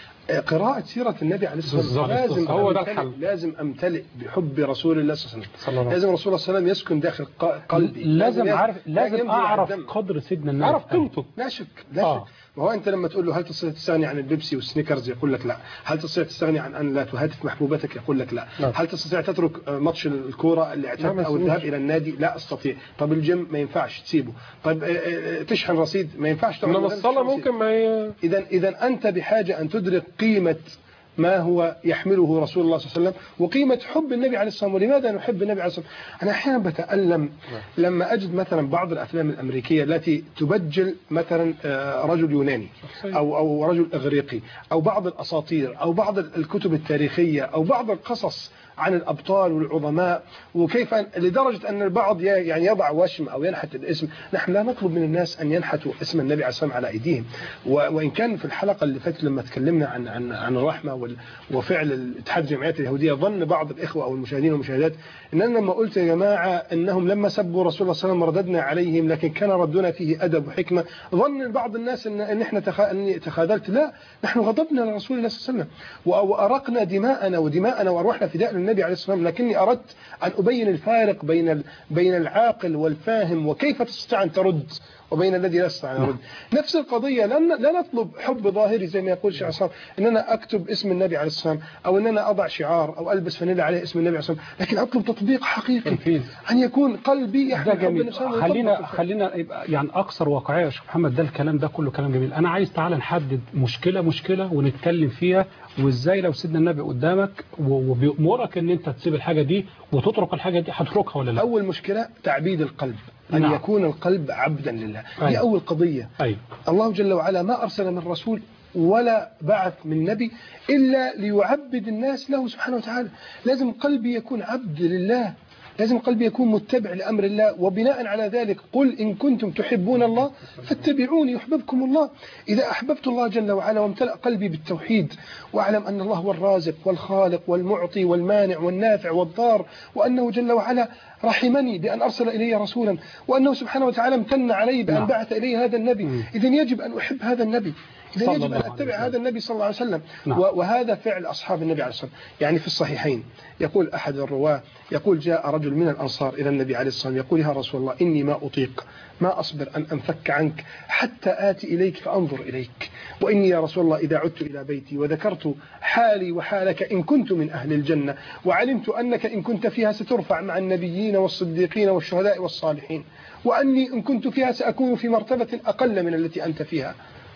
قراءة سيرة النبي عليه الصلاة والسلام. لازم هو ده الحل. لازم امتلئ بحب رسول الله صلى الله عليه وسلم. لازم رسول الله صلى الله عليه وسلم يسكن داخل قلبي. لازم اعرف، لازم اعرف قدر سيدنا النبي، اعرف قيمته. لا شك لا آه. شك. وهو انت لما تقول له هل تستطيع تستغني عن البيبسي والسنيكرز يقول لك لا. هل تستطيع تستغني عن ان لا تهاتف محبوبتك يقول لك لا. لا. هل تستطيع تترك ماتش الكوره اللي اعتاد او الذهاب الى النادي؟ لا استطيع. طب الجيم ما ينفعش تسيبه. طب تشحن رصيد ما ينفعش. انما الصلاه ممكن ما ي... اذا اذا انت بحاجه ان تدرك قيمه ما هو يحمله رسول الله صلى الله عليه وسلم وقيمة حب النبي عليه الصلاة والسلام. ولماذا نحب النبي عليه الصلاة والسلام؟ أنا أحيانا بتألم لما أجد مثلا بعض الأفلام الأمريكية التي تبجل مثلا رجل يوناني أو أو رجل إغريقي أو بعض الأساطير أو بعض الكتب التاريخية أو بعض القصص عن الأبطال والعظماء، وكيف لدرجة أن البعض يعني يضع وشم أو ينحت الاسم. نحن لا نطلب من الناس أن ينحتوا اسم النبي عليه الصلاة والسلام على أيديهم. وإن كان في الحلقة اللي فاتت لما تكلمنا عن عن عن الرحمة وفعل اتحاد الجمعيات اليهودية، ظن بعض الإخوة أو المشاهدين والمشاهدات أن أنا لما قلت يا جماعة أنهم لما سبوا رسول الله صلى الله عليه وسلم رددنا عليهم لكن كان ردنا فيه أدب وحكمة، ظن بعض الناس أن أن إحنا تخ... أني تخاذلت. لا، نحن غضبنا لرسول الله صلى الله عليه وسلم وأرقنا دماءنا ودماءنا وأرواحنا فداء للنبي عليه الصلاة والسلام، لكني أردت أن أبين الفارق بين بين العاقل والفاهم وكيف تستطيع أن ترد وبين الذي لا يستطيع أن يرد. نفس القضية، لا نطلب حب ظاهري زي ما يقول الشيخ عصام ان انا اكتب اسم النبي عليه الصلاه والسلام او ان انا اضع شعار او البس فانيلا عليه اسم النبي عليه الصلاه والسلام، لكن اطلب تطبيق حقيقي ان يكون قلبي يحمل حب النبي. خلينا خلينا يعني اكثر واقعيه يا شيخ محمد. ده الكلام ده كله كلام جميل. انا عايز تعالى نحدد مشكله مشكله ونتكلم فيها، وازاي لو سيدنا النبي قدامك وبيأمرك ان انت تسيب الحاجه دي وتترك الحاجه دي هتتركها ولا لا؟ اول مشكله تعبيد القلب، أن نعم. يكون القلب عبدا لله. أيوة. دي أول قضية. أيوة. الله جل وعلا ما أرسل من رسول ولا بعث من نبي إلا ليعبد الناس له سبحانه وتعالى. لازم قلبي يكون عبد لله، لازم قلبي يكون متبع لأمر الله، وبناء على ذلك قل إن كنتم تحبون الله فاتبعوني يحببكم الله. إذا أحببت الله جل وعلا وامتلأ قلبي بالتوحيد وأعلم أن الله هو الرازق والخالق والمعطي والمانع والنافع والضار، وأنه جل وعلا رحمني بأن أرسل إلي رسولا، وأنه سبحانه وتعالى امتن علي بأن بعث إلي هذا النبي، إذن يجب أن أحب هذا النبي، إذن يجب أن أتبع هذا النبي صلى الله عليه وسلم. وهذا فعل أصحاب النبي عليه الصلاة والسلام. يعني في الصحيحين يقول أحد الرواة يقول جاء رجل من الأنصار إلى النبي عليه الصلاة والسلام يقول يا رسول الله إني ما أطيق، ما أصبر أن أنفك عنك حتى آتي إليك فأنظر إليك، وإني يا رسول الله إذا عدت إلى بيتي وذكرت حالي وحالك إن كنت من أهل الجنة وعلمت أنك إن كنت فيها سترفع مع النبيين والصديقين والشهداء والصالحين، وأني إن كنت فيها سأكون في مرتبة أقل من التي أنت فيها.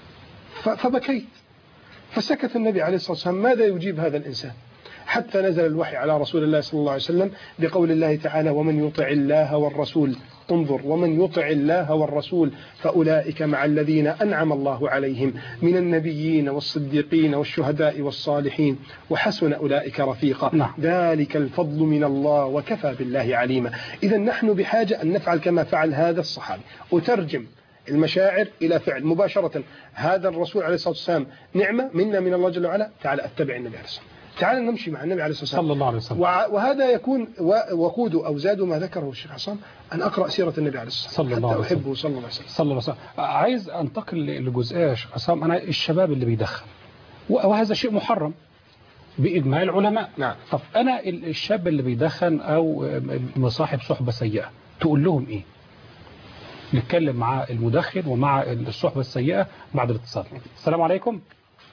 فبكيت، فسكت النبي عليه الصلاة والسلام. ماذا يجيب هذا الإنسان؟ حتى نزل الوحي على رسول الله صلى الله عليه وسلم بقول الله تعالى ومن يطع الله والرسول، انظر، ومن يطع الله والرسول فأولئك مع الذين أنعم الله عليهم من النبيين والصديقين والشهداء والصالحين وحسن أولئك رفيقا. نعم. ذلك الفضل من الله وكفى بالله عليما. إذا نحن بحاجة أن نفعل كما فعل هذا الصحابي، وترجم المشاعر إلى فعل مباشرة. هذا الرسول عليه الصلاة والسلام نعمة منا من الله جل وعلا، تعالى أتبع النبي عليه الصلاة والسلام. تعال نمشي مع النبي عليه الصلاة والسلام صلى الله عليه وسلم. وع- وهذا يكون و- وقوده أو زاده ما ذكره الشيخ عصام أن أقرأ سيرة النبي عليه الصلاة صلى الله والسلام عليه حتى وسلم. أحبه صلى الله عليه وسلم. صلى الله عليه وسلم. عايز انتقل لجزئيه يا شيخ عصام. انا الشباب اللي بيدخن وهذا شيء محرم باجماع العلماء. نعم. طب انا ال- الشاب اللي بيدخن او مصاحب صحبه سيئه تقول لهم ايه؟ نتكلم مع المدخن ومع الصحبه السيئه بعد الاتصال. السلام عليكم.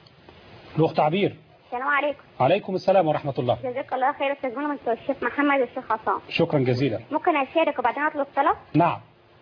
الاخت عبير. السلام عليكم. عليكم السلام ورحمه الله. جزاك الله خير استاذ منى من الشيخ محمد والشيخ عصام. شكرا جزيلا. ممكن اشارك وبعدين اطلب طلب؟ نعم.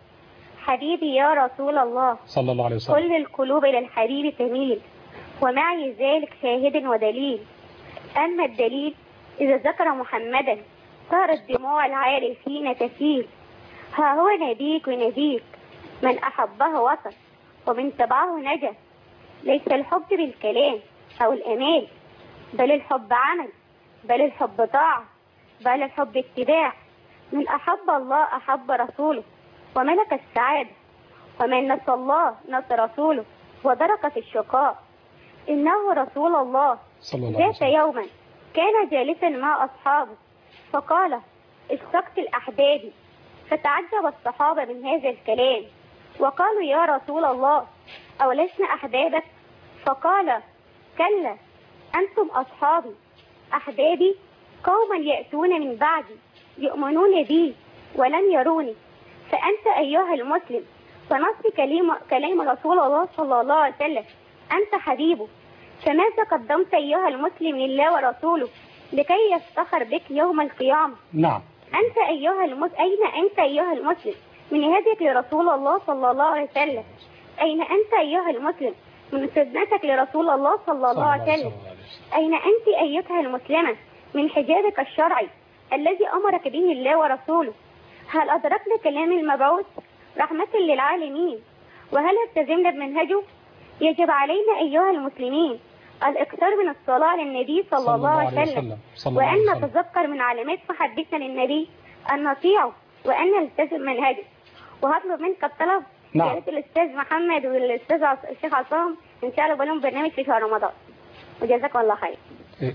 حبيبي يا رسول الله صلى الله عليه وسلم. كل القلوب الى الحبيب تميل ومعي ذلك شاهد ودليل. اما الدليل اذا ذكر محمدا صارت دموع العارفين تسيل. ها هو نبيك ونبيك من احبه وصل ومن تبعه نجا. ليس الحب بالكلام او الامال بل الحب عمل بل الحب طاعة بل الحب اتباع. من أحب الله أحب رسوله وملك السعادة ومن نسى الله نسى رسوله ودرك في الشقاء. إنه رسول الله صلى الله عليه ذات وسلم. يوما كان جالسا مع أصحابه فقال اشتقت الأحباب. فتعجب الصحابة من هذا الكلام وقالوا يا رسول الله أولسنا أحبابك؟ فقال كلا أنتم أصحابي أحبابي قوما يأتون من بعدي يؤمنون بي ولن يروني. فأنت أيها المسلم فنص كلام, كلام رسول الله صلى الله عليه وسلم أنت حبيبه. فماذا قدمت أيها المسلم لله ورسوله لكي يفتخر بك يوم القيامة؟ نعم. أنت أيها المسلم أين أنت أيها المسلم من هديك لرسول الله صلى الله عليه وسلم؟ أين أنت أيها المسلم من سنتك لرسول الله صلى الله عليه وسلم؟ أين أنت أيتها المسلمة من حجابك الشرعي الذي أمرك به الله ورسوله؟ هل أدركنا كلام المبعوث رحمة للعالمين وهل التزمنا بمنهجه؟ يجب علينا أيها المسلمين الإكثار من الصلاة على النبي صلى, صلى الله عليه وسلم وأن نتذكر من علامات محبتنا للنبي أن نطيعه وأن نلتزم منهجه. وهطلب منك الطلب نعم. يا ريت الأستاذ محمد والأستاذ عص... الشيخ عصام إن شاء الله بلهم برنامج في شهر رمضان وجزاكم الله خير. إيه.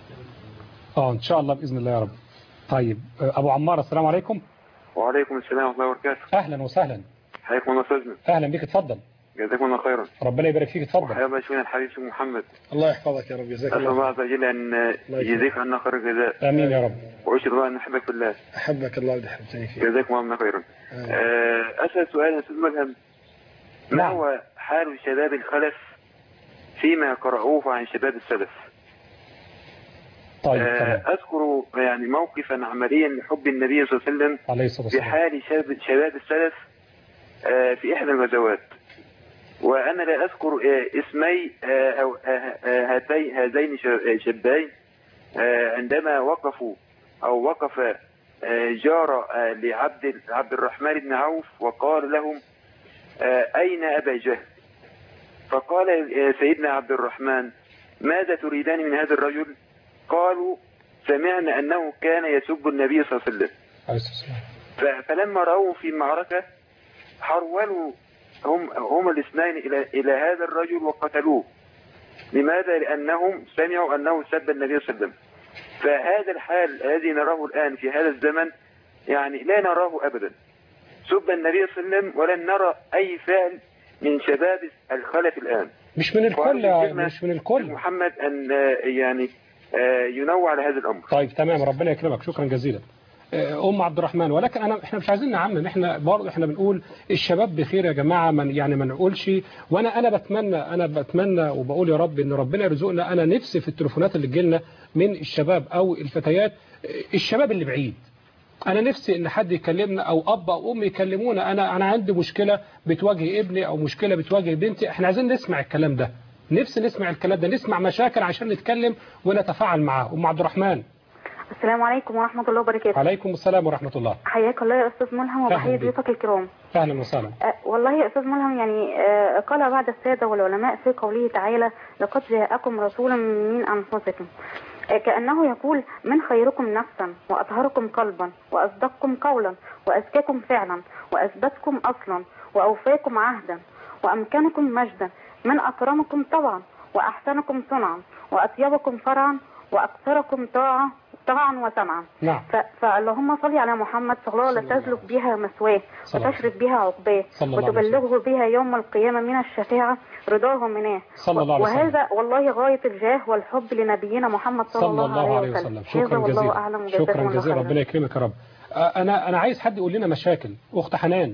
اه ان شاء الله باذن الله يا رب. طيب ابو عمار السلام عليكم. وعليكم السلام ورحمه الله وبركاته. اهلا وسهلا. حياكم الله استاذنا. اهلا بك اتفضل. جزاكم الله خيرا. ربنا يبارك فيك اتفضل. حيا باشونا الحبيب شيخ محمد. الله يحفظك يا رب. جزاك الله. الله. الله عز وجل ان يجزيك عنا خير الجزاء. امين يا رب. واشهد الله ان احبك في الله. احبك الله ودي حبتني فيه. جزاكم الله خيرا. اسال سؤال يا استاذ ملهم. ما هو حال شباب الخلف فيما قرأوه عن شباب السلف؟ طيب أذكر يعني موقفا عمليا لحب النبي صلى الله عليه وسلم عليه الصلاة والسلام في حال شباب, شباب السلف في إحدى الغزوات، وأنا لا أذكر اسمي أو هذين شابين عندما وقفوا أو وقف جار لعبد عبد الرحمن بن عوف وقال لهم أين أبا جهل؟ فقال سيدنا عبد الرحمن ماذا تريدان من هذا الرجل؟ قالوا سمعنا أنه كان يسب النبي صلى الله عليه وسلم. فلما رأوه في المعركة حولوا هم, هم الاثنين إلى, إلى هذا الرجل وقتلوه. لماذا؟ لأنهم سمعوا أنه سب النبي صلى الله عليه وسلم. فهذا الحال الذي نراه الآن في هذا الزمن يعني لا نراه أبدا. سب النبي صلى الله عليه وسلم ولن نرى أي فعل من شباب الخلف الآن. مش من الكل مش من الكل محمد أن يعني ينوع على هذا الأمر. طيب تمام ربنا يكرمك شكرا جزيلا. أم عبد الرحمن، ولكن أنا إحنا مش عايزين نعمم، إحنا برضه إحنا بنقول الشباب بخير يا جماعة، من يعني ما نقولش. وأنا أنا بتمنى أنا بتمنى وبقول يا رب إن ربنا يرزقنا. أنا نفسي في التليفونات اللي تجيلنا من الشباب أو الفتيات، الشباب اللي بعيد، أنا نفسي إن حد يكلمنا أو أب أو أم يكلمونا. أنا أنا عندي مشكلة بتواجه ابني أو مشكلة بتواجه بنتي، إحنا عايزين نسمع الكلام ده، نفسي نسمع الكلام ده، نسمع مشاكل عشان نتكلم ونتفاعل معاه. أم عبد الرحمن. السلام عليكم ورحمة الله وبركاته. عليكم السلام ورحمة الله. حياك الله يا أستاذ ملهم وبحيي ضيوفك الكرام. أهلا وسهلا. أه والله يا أستاذ ملهم يعني أه قال بعد السادة والعلماء في قوله تعالى لقد جاءكم رسولا من أنفسكم، أه كأنه يقول من خيركم نفسا وأطهركم قلبا وأصدقكم قولا وأزكاكم فعلا وأثبتكم أصلا وأوفاكم عهدا وأمكنكم مجدا، من أكرمكم طبعا وأحسنكم صنعا وأطيبكم فرعا وأكثركم طاعة طاعا وسمعا. نعم. فاللهم صل على محمد صلى الله عليه وسلم تسلك بها مسواه وتشرف بها عقباه وتبلغه بها يوم القيامة من الشفاعة رضاه مناه. وهذا والله غاية الجاه والحب لنبينا محمد صلى, صلى الله, الله عليه وسلم. شكرا جزيلا. شكرا جزيلا. ربنا يكرمك يا رب. أنا أنا عايز حد يقول لنا مشاكل. أخت حنان.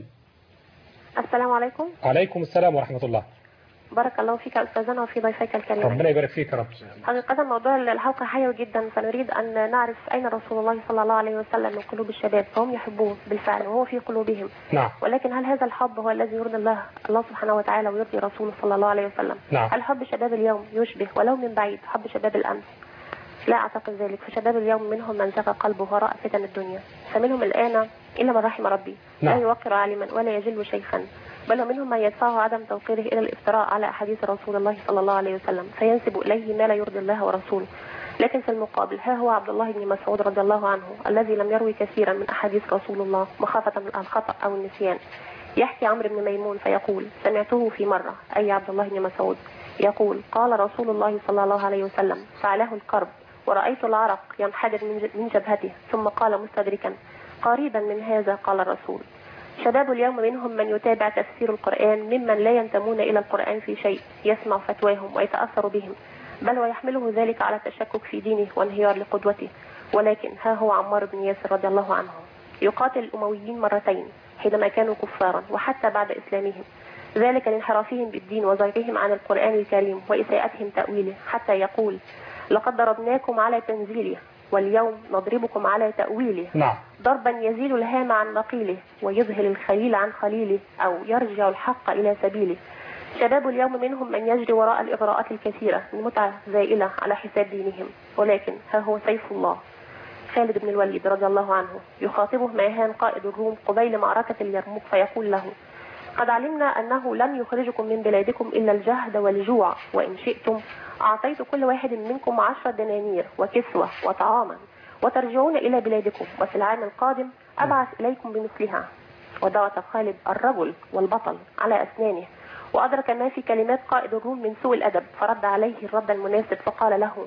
السلام عليكم. وعليكم السلام ورحمة الله. بارك الله فيك أستاذنا وفي ضيفك الكريم. ربنا يبارك فيك يا رب. حقيقة موضوع الحلقة حيوي جدا، فنريد أن نعرف أين رسول الله صلى الله عليه وسلم من قلوب الشباب، فهم يحبوه بالفعل وهو في قلوبهم. نعم. ولكن هل هذا الحب هو الذي يرضي الله الله سبحانه وتعالى ويرضي رسوله صلى الله عليه وسلم؟ نعم. هل حب شباب اليوم يشبه ولو من بعيد حب شباب الأمس؟ لا أعتقد ذلك، فشباب اليوم منهم من زغى قلبه وراء فتن الدنيا، فمنهم الآن إلا من رحم ربي. نعم. لا يوقر عالما ولا يجل شيخا، بل ومنهم من يدفعه عدم توقيره إلى الافتراء على أحاديث رسول الله صلى الله عليه وسلم، فينسب إليه ما لا يرضي الله ورسوله. لكن في المقابل ها هو عبد الله بن مسعود رضي الله عنه الذي لم يروي كثيرا من أحاديث رسول الله مخافة من الخطأ أو النسيان. يحكي عمرو بن ميمون فيقول: سمعته في مرة، أي عبد الله بن مسعود، يقول: قال رسول الله صلى الله عليه وسلم: فعله الكرب ورأيت العرق ينحدر من جبهته، ثم قال مستدركا: قريبا من هذا قال الرسول. شباب اليوم منهم من يتابع تفسير القرآن ممن لا ينتمون إلى القرآن في شيء، يسمع فتواهم ويتأثر بهم، بل ويحمله ذلك على التشكك في دينه وانهيار لقدوته. ولكن ها هو عمار بن ياسر رضي الله عنه يقاتل الأمويين مرتين حينما كانوا كفارا وحتى بعد إسلامهم، ذلك لانحرافهم بالدين وزيغهم عن القرآن الكريم وإساءتهم تأويله، حتى يقول: لقد ضربناكم على تنزيله واليوم نضربكم على تأويله. نعم. ضربا يزيل الهام عن مقيله ويذهل الخليل عن خليله أو يرجع الحق إلى سبيله. شباب اليوم منهم من يجري وراء الإغراءات الكثيرة من متعة زائلة على حساب دينهم، ولكن ها هو سيف الله خالد بن الوليد رضي الله عنه يخاطبه ماهان قائد الروم قبيل معركة اليرموك فيقول له: قد علمنا أنه لم يخرجكم من بلادكم إلا الجهد والجوع، وإن شئتم أعطيت كل واحد منكم عشر دنانير وكسوة وطعاما وترجعون إلى بلادكم، وفي العام القادم أبعث إليكم بمثلها. وضغط خالد الرجل والبطل على أسنانه وأدرك ما في كلمات قائد الروم من سوء الأدب، فرد عليه الرد المناسب فقال له: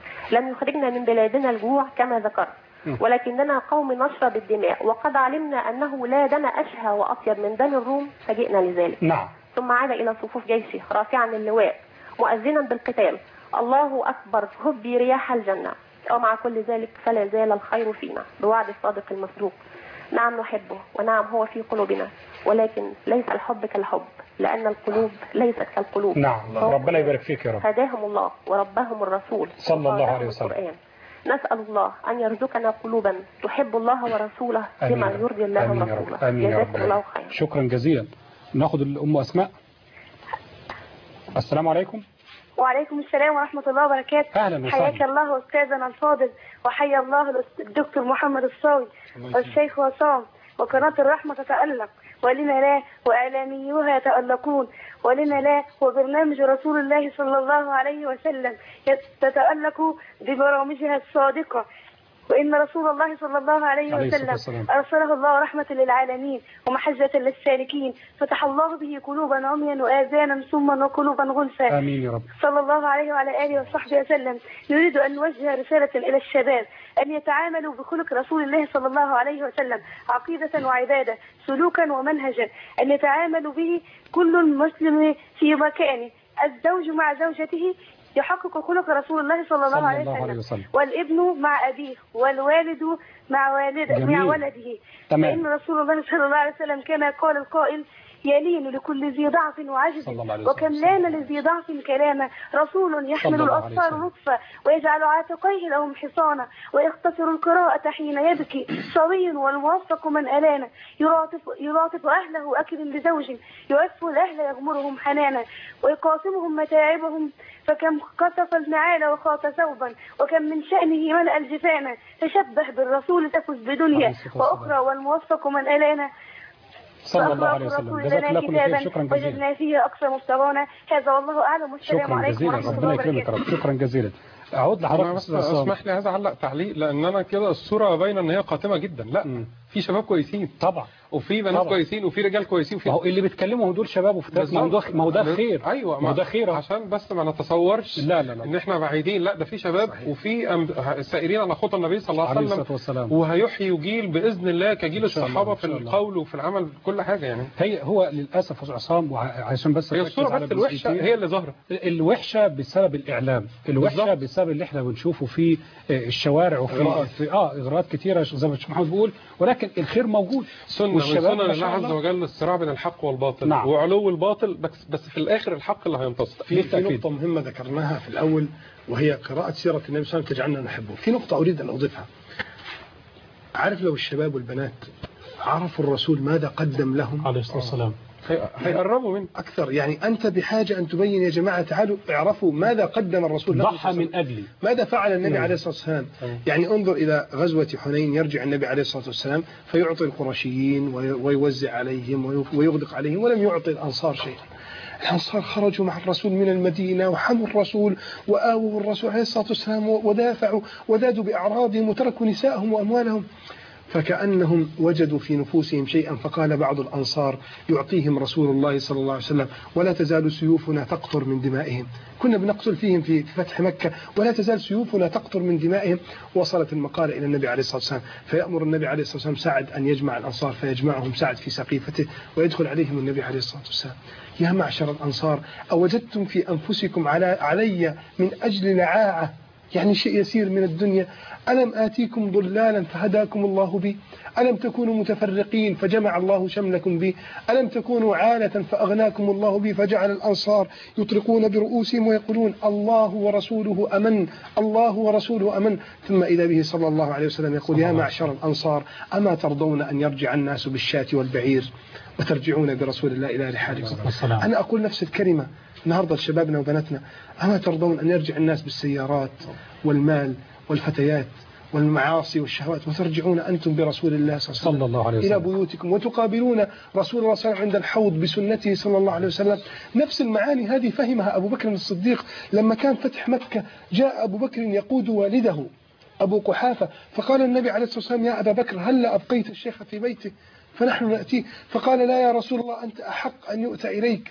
لم يخرجنا من بلادنا الجوع كما ذكرت، ولكننا قوم نشرب الدماء، وقد علمنا أنه لا دم أشهى وأطيب من دم الروم فجئنا لذلك. نعم. ثم عاد إلى صفوف جيشه رافعا اللواء مؤذنا بالقتال: الله أكبر هبي رياح الجنة. ومع كل ذلك فلا زال الخير فينا بوعد الصادق المصدوق. نعم نحبه ونعم هو في قلوبنا، ولكن ليس الحب كالحب، لأن القلوب ليست كالقلوب. نعم. ربنا يبارك فيك يا رب. هداهم الله وربهم الرسول صلى الله عليه وسلم. نسأل الله أن يرزقنا قلوبا تحب الله ورسوله بما يرضي الله ورسوله. آمين يا رب. الله خير. شكرا جزيلا. ناخذ الأم أسماء. السلام عليكم. وعليكم السلام ورحمة الله وبركاته. أهلا وسهلا. حياك الله أستاذنا الفاضل، وحيا الله الدكتور محمد الصاوي والشيخ وسام، وقناة الرحمة تتألق، ولما لا وإعلاميوها يتألقون، ولما لا وبرنامج رسول الله صلى الله عليه وسلم تتألق ببرامجها الصادقة. وإن رسول الله صلى الله عليه وسلم أرسله الله رحمة للعالمين ومحجة للسالكين، فتح الله به قلوبا عميا وآذانا صما وقلوبا غلفا. آمين يا رب. صلى الله عليه وعلى آله وصحبه وسلم. نريد أن نوجه رسالة إلى الشباب أن يتعاملوا بخلق رسول الله صلى الله عليه وسلم عقيدة وعبادة، سلوكا ومنهجا، أن يتعاملوا به كل مسلم في مكانه، الزوج مع زوجته يحقق خلق رسول الله صلى الله, صلى الله عليه وسلم، والابن مع أبيه، والوالد مع والد مع ولده. فإن رسول الله صلى الله عليه وسلم كما قال القائل: يلين لكل ذي ضعف وعجز، وكم لان لذي ضعف كلاما، رسول يحمل الأطفال لطفا ويجعل عاتقيه لهم حصانا، ويختصر القراءة حين يبكي، صبي والموفق من ألانا، يلاطف, يلاطف أهله أكرم بزوج، يعف الأهل يغمرهم حنانا، ويقاسمهم متاعبهم، فكم قطف النعال وخاط ثوبا، وكم من شأنه ملأ الجفانا، تشبه بالرسول تفز بدنيا وأخرى، والموفق من ألانا صلى الله عليه وسلم. جزاك الله كل خير. شكرا جزيلا. وجدنا فيه أقصى مستوانا. هذا والله أعلم، والسلام عليكم ورحمة الله وبركاته. ربنا يكرمك. شكرا جزيلا. أعود لحضرتك. بس اسمح لي عايز أعلق تعليق، لأن أنا كده الصورة باينة إن هي قاتمة جدا. لا م. في شباب كويسين طبعا، وفي بنات طبعا. كويسين وفي رجال كويسين وفي ما هو اللي بيتكلموا دول شباب وفتيات، ما هو ده ما هو ده خير. ايوه ما هو ده خير. عشان بس ما نتصورش لا لا لا. ان احنا بعيدين، لا ده في شباب صحيح. وفي أم- سائرين على خطى النبي صلى الله عليه وسلم، وهيحيوا جيل باذن الله كجيل الصحابه في القول وفي العمل كل حاجه يعني. هي هو للاسف يا عصام، وعشان بس هي الصوره بس الوحشه هي اللي ظاهره. الوحشه بسبب الاعلام، الوحشه بالزبط. بسبب اللي احنا بنشوفه في الشوارع وفي في اه اغراءات كتيره زي ما الشيخ محمد بيقول، ولكن الخير موجود. سنه من سنن الله عز وجل الصراع بين الحق والباطل. نعم. وعلو الباطل، بس بس في الاخر الحق اللي هينتصر. في, في نقطه مهمه ذكرناها في الاول، وهي قراءه سيره النبي صلى الله عليه وسلم تجعلنا نحبه. في نقطه اريد ان اضيفها. عارف لو الشباب والبنات عرفوا الرسول ماذا قدم لهم عليه الصلاه والسلام هيقربوا منه أكثر. يعني أنت بحاجة أن تبين يا جماعة تعالوا اعرفوا ماذا قدم الرسول، ضحى من أجلي، ماذا فعل النبي عليه الصلاة والسلام. يعني انظر إلى غزوة حنين، يرجع النبي عليه الصلاة والسلام فيعطي القرشيين ويوزع عليهم ويغدق عليهم، ولم يعطي الأنصار شيئا. الأنصار خرجوا مع الرسول من المدينة وحموا الرسول وآووا الرسول عليه الصلاة والسلام ودافعوا وزادوا بأعراضهم وتركوا نسائهم وأموالهم، فكأنهم وجدوا في نفوسهم شيئا، فقال بعض الأنصار يعطيهم رسول الله صلى الله عليه وسلم: ولا تزال سيوفنا تقطر من دمائهم. كنا بنقتل فيهم في فتح مكة ولا تزال سيوفنا تقطر من دمائهم. وصلت المقالة إلى النبي عليه الصلاة والسلام، فيأمر النبي عليه الصلاة والسلام سعد أن يجمع الأنصار، فيجمعهم سعد في سقيفته ويدخل عليهم النبي عليه الصلاة والسلام: يا معشر الأنصار، أوجدتم في أنفسكم على علي من أجل لعاعة، يعني شيء يسير من الدنيا، ألم آتيكم ضلالا فهداكم الله بي؟ ألم تكونوا متفرقين فجمع الله شملكم بي؟ ألم تكونوا عالة فأغناكم الله بي؟ فجعل الأنصار يطرقون برؤوسهم ويقولون: الله ورسوله أمن، الله ورسوله أمن. ثم إذا به صلى الله عليه وسلم يقول: يا معشر الأنصار، أما ترضون أن يرجع الناس بالشاة والبعير وترجعون برسول الله إلى رحالكم؟ أنا أقول نفس الكلمة النهاردة لشبابنا وبناتنا: أما ترضون أن يرجع الناس بالسيارات والمال والفتيات والمعاصي والشهوات وترجعون أنتم برسول الله صلى الله عليه وسلم إلى بيوتكم وتقابلون رسول الله صلى الله عليه وسلم عند الحوض بسنته صلى الله عليه وسلم؟ نفس المعاني هذه فهمها أبو بكر الصديق لما كان فتح مكة. جاء أبو بكر يقود والده أبو قحافة، فقال النبي عليه الصلاة والسلام: يا أبا بكر، هل أبقيت الشيخ في بيته فنحن نأتيه؟ فقال: لا يا رسول الله، أنت أحق أن يؤتى إليك.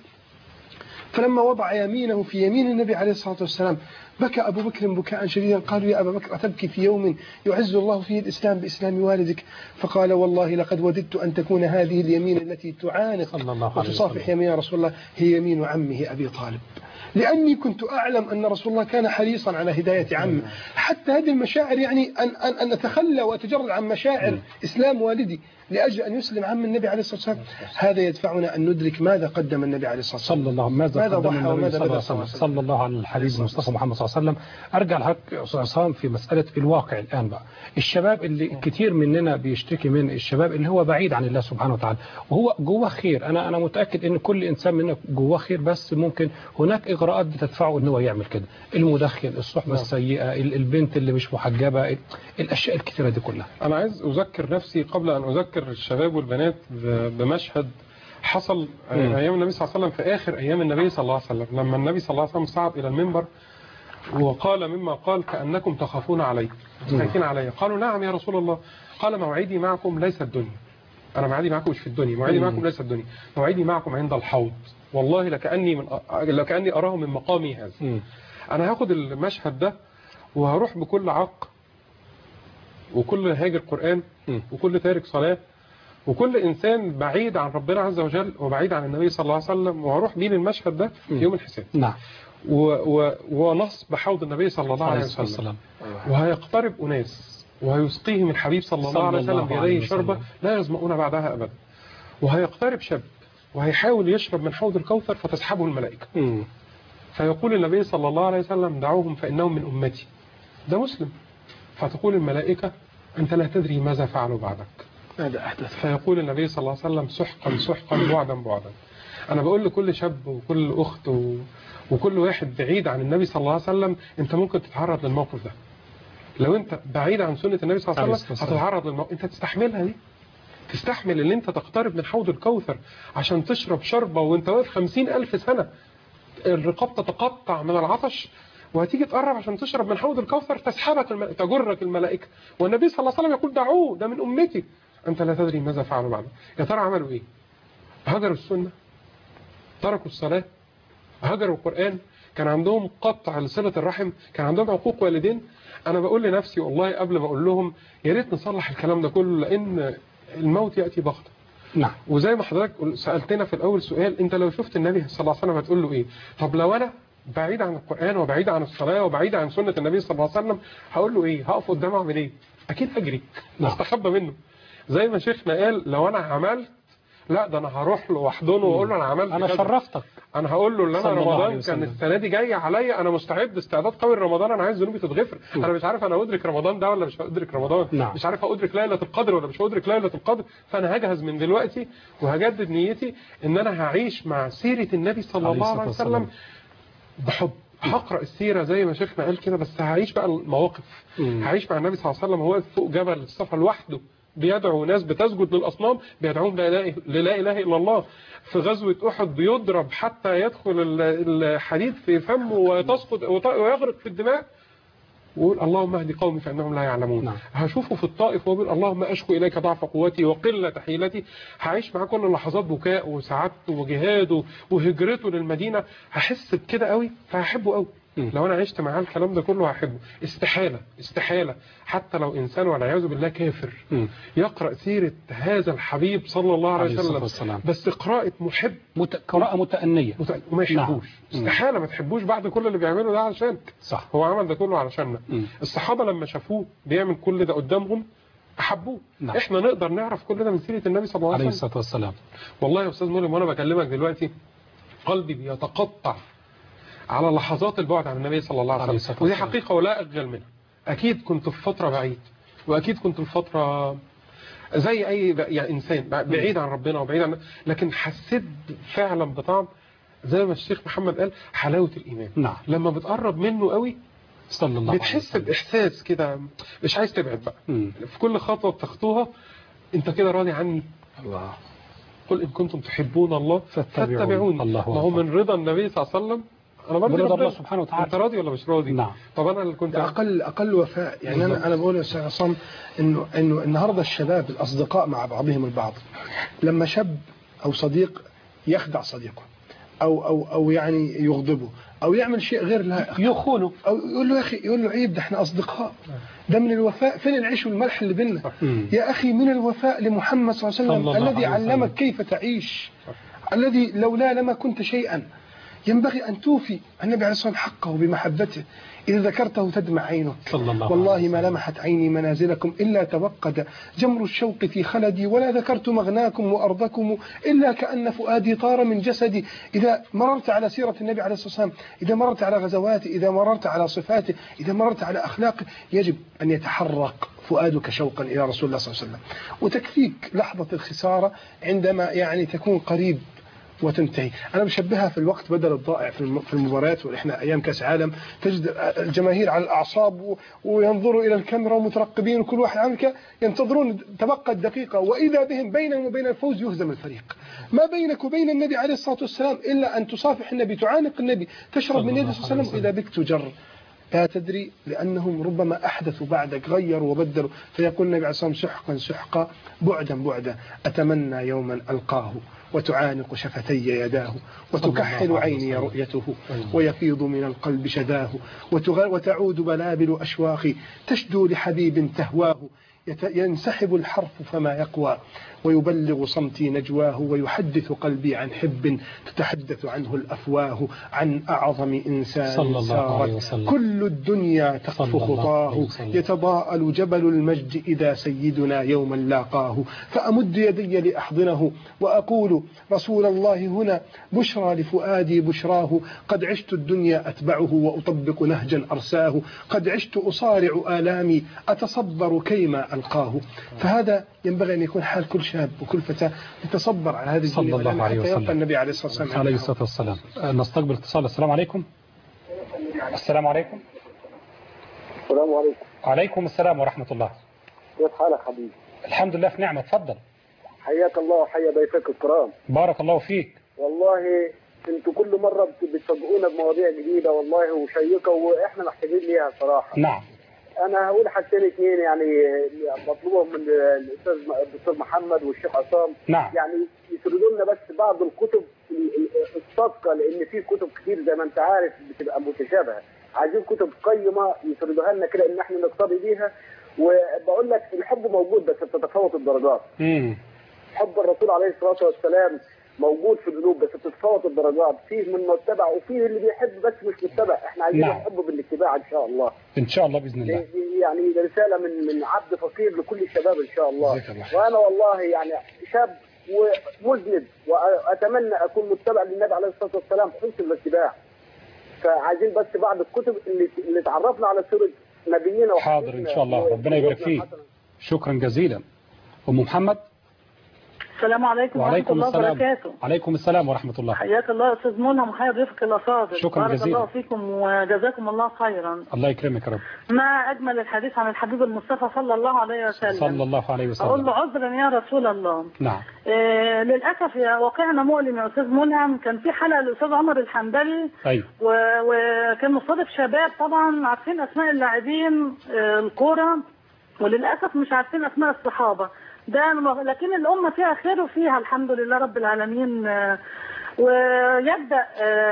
فلما وضع يمينه في يمين النبي عليه الصلاة والسلام بكى أبو بكر بكاء شديدا. قالوا: يا أبا بكر، أتبكي في يوم يعز الله فيه الإسلام بإسلام والدك؟ فقال: والله لقد وددت أن تكون هذه اليمين التي تعانق وتصافح يمين رسول الله هي يمين عمه أبي طالب، لأني كنت أعلم أن رسول الله كان حريصا على هداية عمه. حتى هذه المشاعر، يعني أن, أن, أن أتخلى وأتجرد عن مشاعر إسلام والدي لأجل أن يسلم عم النبي عليه الصلاة والسلام، هذا يدفعنا أن ندرك ماذا قدم النبي عليه الصلاة والسلام، صلى الله ماذا, ماذا قدم ضحى وماذا بذل صلى الله على الحبيب المصطفى محمد صلى الله عليه وسلم. أرجع لحضرتك يا أستاذ عصام في مسألة الواقع الآن بقى. الشباب اللي كتير مننا بيشتكي من الشباب اللي هو بعيد عن الله سبحانه وتعالى، وهو جواه خير. أنا أنا متأكد إن كل إنسان منا جواه خير، بس ممكن هناك إغراءات بتدفعه إن هو يعمل كده: المدخن، الصحبة السيئة، البنت اللي مش محجبة، الأشياء الكثيرة دي كلها. أنا عايز أذكر نفسي قبل أن أذكر الشباب والبنات بمشهد حصل أيام النبي صلى الله عليه وسلم، في آخر أيام النبي صلى الله عليه وسلم، لما النبي صلى الله عليه وسلم صعد إلى المنبر وقال مما قال: كأنكم تخافون علي، خايفين علي. قالوا: نعم يا رسول الله. قال: موعدي معكم ليس الدنيا، أنا موعدي معكم مش في الدنيا، موعدي معكم ليس الدنيا، موعدي معكم عند الحوض، والله لكأني من لكأني أراه من مقامي هذا. أنا هاخد المشهد ده وهروح بكل عق وكل هاجر قرآن وكل تارك صلاة وكل إنسان بعيد عن ربنا عز وجل وبعيد عن النبي صلى الله عليه وسلم، وهروح بين المشهد ده في يوم الحساب. نعم. ونصب حوض النبي صلى الله عليه وسلم، وهيقترب أناس وهيسقيهم الحبيب صلى الله عليه وسلم بيديه شربة لا يظمؤون بعدها أبدا. وهيقترب شاب وهيحاول يشرب من حوض الكوثر فتسحبه الملائكة. م. فيقول النبي صلى الله عليه وسلم: دعوهم فإنهم من أمتي. ده مسلم. فتقول الملائكة: أنت لا تدري ماذا فعلوا بعدك. ماذا أحدث؟ فيقول النبي صلى الله عليه وسلم: سحقا سحقا بعدا بعدا. أنا بقول لكل شاب وكل أخت و... وكل واحد بعيد عن النبي صلى الله عليه وسلم: أنت ممكن تتعرض للموقف ده. لو أنت بعيد عن سنة النبي صلى الله عليه وسلم هتتعرض للموقف. أنت تستحملها دي؟ تستحمل اللي أنت تقترب من حوض الكوثر عشان تشرب شربة وأنت واقف خمسين ألف سنة الرقاب تتقطع من العطش، وهتيجي تقرب عشان تشرب من حوض الكوثر تسحبك الملائكة، تجرك الملائكة، والنبي صلى الله عليه وسلم يقول: دعوه، ده من أمتي. أنت لا تدري ماذا فعلوا بعد. يا ترى عملوا إيه؟ هجروا السنة، تركوا الصلاة، هجروا القرآن، كان عندهم قطع لصلة الرحم، كان عندهم عقوق والدين. أنا بقول لنفسي والله قبل ما أقول لهم يا ريت نصلح الكلام ده كله، لأن الموت يأتي بغتة. نعم. وزي ما حضرتك سألتنا في الأول سؤال، أنت لو شفت النبي صلى الله عليه وسلم هتقول له إيه؟ طب لو أنا بعيد عن القرآن وبعيد عن الصلاة وبعيد عن سنة النبي صلى الله عليه وسلم هقول له إيه؟ هقف قدامه أعمل إيه؟ أكيد أجري، أستخبى منه. زي ما شيخنا قال لو أنا عملت، لا ده أنا هروح له واحضنه وأقول له أنا عملت أنا كذا. شرفتك. أنا هقول له اللي أنا رمضان كان السنة دي جاي عليا، أنا مستعد استعداد قوي لرمضان، أنا عايز ذنوبي تتغفر. أنا مش عارف أنا أدرك رمضان ده ولا مش هأدرك رمضان، نعم. مش عارف أدرك ليلة القدر ولا مش هأدرك ليلة القدر. فأنا هجهز من دلوقتي وهجدد نيتي إن أنا هعيش مع سيرة النبي صلى الله عليه وسلم بحب. هقرأ السيرة زي ما شيخنا قال كده، بس هعيش بقى المواقف. هعيش مع النبي صلى الله عليه وسلم وهو فوق جبل الصفا لوحده بيدعو ناس بتسجد للأصنام، بيدعوهم لا إله إلا الله. في غزوة أحد بيضرب حتى يدخل الحديد في فمه وتسقط ويغرق في الدماء، ويقول اللهم اهدي قومي فإنهم لا يعلمون. نعم. هشوفه في الطائف ويقول اللهم أشكو إليك ضعف قوتي وقلة حيلتي. هعيش معاه كل لحظات بكاء وسعادته وجهاده وهجرته للمدينة، هحس بكده قوي فهحبه قوي. لو أنا عشت معاه الكلام ده كله هحبه. استحالة استحالة حتى لو إنسان والعياذ بالله كافر م. يقرأ سيرة هذا الحبيب صلى الله عليه وسلم، بس قراءة محب، مت... قراءة متأنية مت... وما يحبوش. نعم. استحالة ما تحبوش بعد كل اللي بيعمله ده علشانك. صح. هو عمل ده كله علشاننا. الصحابة لما شافوه بيعمل كل ده قدامهم أحبوه. نعم. إحنا نقدر نعرف كل ده من سيرة النبي صلى الله عليه وسلم عليه الصلاة والسلام. والله يا أستاذ مولم وأنا بكلمك دلوقتي قلبي بيتقطع على لحظات البعد عن النبي صلى الله عليه وسلم، ودي حقيقة ولا أخجل منها. أكيد كنت في فترة بعيد، وأكيد كنت في فترة زي أي يعني إنسان بعيد عن ربنا وبعيد عن، لكن حسيت فعلا بطعم زي ما الشيخ محمد قال حلاوة الإيمان. نعم. لما بتقرب منه قوي صلى الله بتحس بإحساس كده مش عايز تبعد بقى. م. في كل خطوة بتخطوها أنت كده راضي عني. الله. قل إن كنتم تحبون الله فاتبعوني. الله. ما هو من رضا النبي صلى الله عليه وسلم انا برضه رضا الله سبحانه وتعالى. انت راضي ولا مش راضي؟ نعم. طب انا اللي كنت اقل اقل وفاء يعني. بالضبط. انا انا بقول يا استاذ عصام انه انه النهارده الشباب الاصدقاء مع بعضهم البعض، لما شاب او صديق يخدع صديقه او او او يعني يغضبه او يعمل شيء غير لائق يخونه او يقول له يا اخي، يقول له عيب ده احنا اصدقاء، ده من الوفاء. فين العيش والملح اللي بيننا يا اخي؟ من الوفاء لمحمد صلى الله عليه وسلم الذي علمك كيف تعيش، الذي لولا لما كنت شيئا. ينبغي أن توفي النبي عليه الصلاة والسلام حقه بمحبته. إذا ذكرته تدمع عينك. والله ما لمحت عيني منازلكم إلا توقد جمر الشوق في خلدي، ولا ذكرت مغناكم وأرضكم إلا كأن فؤادي طار من جسدي. إذا مررت على سيرة النبي عليه الصلاة والسلام، إذا مررت على غزواته، إذا مررت على صفاته، إذا مررت على أخلاقه، يجب أن يتحرك فؤادك شوقا إلى رسول الله صلى الله عليه وسلم. وتكفيك لحظة الخسارة عندما يعني تكون قريب وتنتهي. أنا بشبهها في الوقت بدل الضائع في المباريات، وإحنا أيام كأس عالم تجد الجماهير على الأعصاب وينظروا إلى الكاميرا ومترقبين، وكل واحد عامل كده ينتظرون تبقى الدقيقة، وإذا بهم بينهم وبين الفوز يهزم الفريق. ما بينك وبين النبي عليه الصلاة والسلام إلا أن تصافح النبي، تعانق النبي، تشرب من يده صلى الله عليه وسلم، وإذا بك تجر. لا تدري لأنهم ربما أحدثوا بعدك، غيروا وبدلوا. فيقول النبي عليه الصلاة والسلام سحقا سحقا بعدا بعدا، أتمنى يوما ألقاه وتعانق شفتي يداه، وتكحل عيني رؤيته، ويفيض من القلب شذاه، وتعود بلابل أشواقي تشدو لحبيب تهواه، ينسحب الحرف فما يقوى، ويبلغ صمتي نجواه، ويحدث قلبي عن حب تتحدث عنه الأفواه، عن أعظم إنسان سارت كل الدنيا تقف خطاه، يتضاءل جبل المجد إذا سيدنا يوما لاقاه، فأمد يدي لأحضنه وأقول رسول الله هنا بشرى لفؤادي بشراه، قد عشت الدنيا أتبعه وأطبق نهجا أرساه، قد عشت أصارع آلامي أتصبر كيما ألقاه. فهذا ينبغي أن يكون حال كل شاب وكل فتاة يتصبر على هذه الدنيا صلى الله عليه وسلم. يلقى النبي عليه الصلاة والسلام عليه الصلاة والسلام. نستقبل اتصال. السلام عليكم. السلام عليكم. السلام عليكم. وعليكم السلام ورحمة الله. كيف حالك حبيبي؟ الحمد لله في نعمة. تفضل. حياك الله وحيا ضيفك الكرام. بارك الله فيك. والله انتوا كل مرة بتسبقونا بمواضيع جديدة والله وشيقة، واحنا محتاجين ليها صراحة. نعم. انا هقول حاجتين اثنين يعني مطلوبهم من الاستاذ الدكتور محمد والشيخ عصام. نعم. يعني يسردوا لنا بس بعض الكتب الصادقه، لان في كتب كتير زي ما انت عارف بتبقى متشابهه. عايزين كتب قيمه يسردوها لنا كده ان احنا نقتدي بيها. وبقول لك الحب موجود بس بتتفاوت الدرجات. امم حب الرسول عليه الصلاه والسلام موجود في القلوب بس بتتفاوت الدرجات، فيه من متبع وفيه اللي بيحب بس مش متبع. احنا عايزين نعم. الحب بالاتباع ان شاء الله. ان شاء الله باذن الله. يعني رساله من من عبد فقير لكل الشباب ان شاء الله. جزاك الله خير. وانا والله يعني شاب ومذنب واتمنى اكون متبع للنبي عليه الصلاه والسلام حسن الاتباع. فعايزين بس بعض الكتب اللي اللي تعرفنا على سيره نبينا. حاضر ان شاء الله، ربنا يبارك فيك. شكرا جزيلا. ام محمد. السلام عليكم ورحمة الله وبركاته. عليكم السلام ورحمة الله. حياك الله أستاذ ملهم وحيا ضيفك الأفاضل. شكرا بارك جزيلا. الله فيكم وجزاكم الله خيرا. الله يكرمك يا رب. ما أجمل الحديث عن الحبيب المصطفى صلى الله عليه وسلم. صلى الله عليه وسلم. أقول له عذرا يا رسول الله. نعم. آه للأسف يا واقعنا مؤلم يا أستاذ ملهم. كان في حلقة للأستاذ عمر الحنبلي. أيوه. وكان مستضيف شباب طبعا عارفين أسماء اللاعبين آه الكورة، وللأسف مش عارفين أسماء الصحابة. ده لكن الأمة فيها خير وفيها الحمد لله رب العالمين. ويبدأ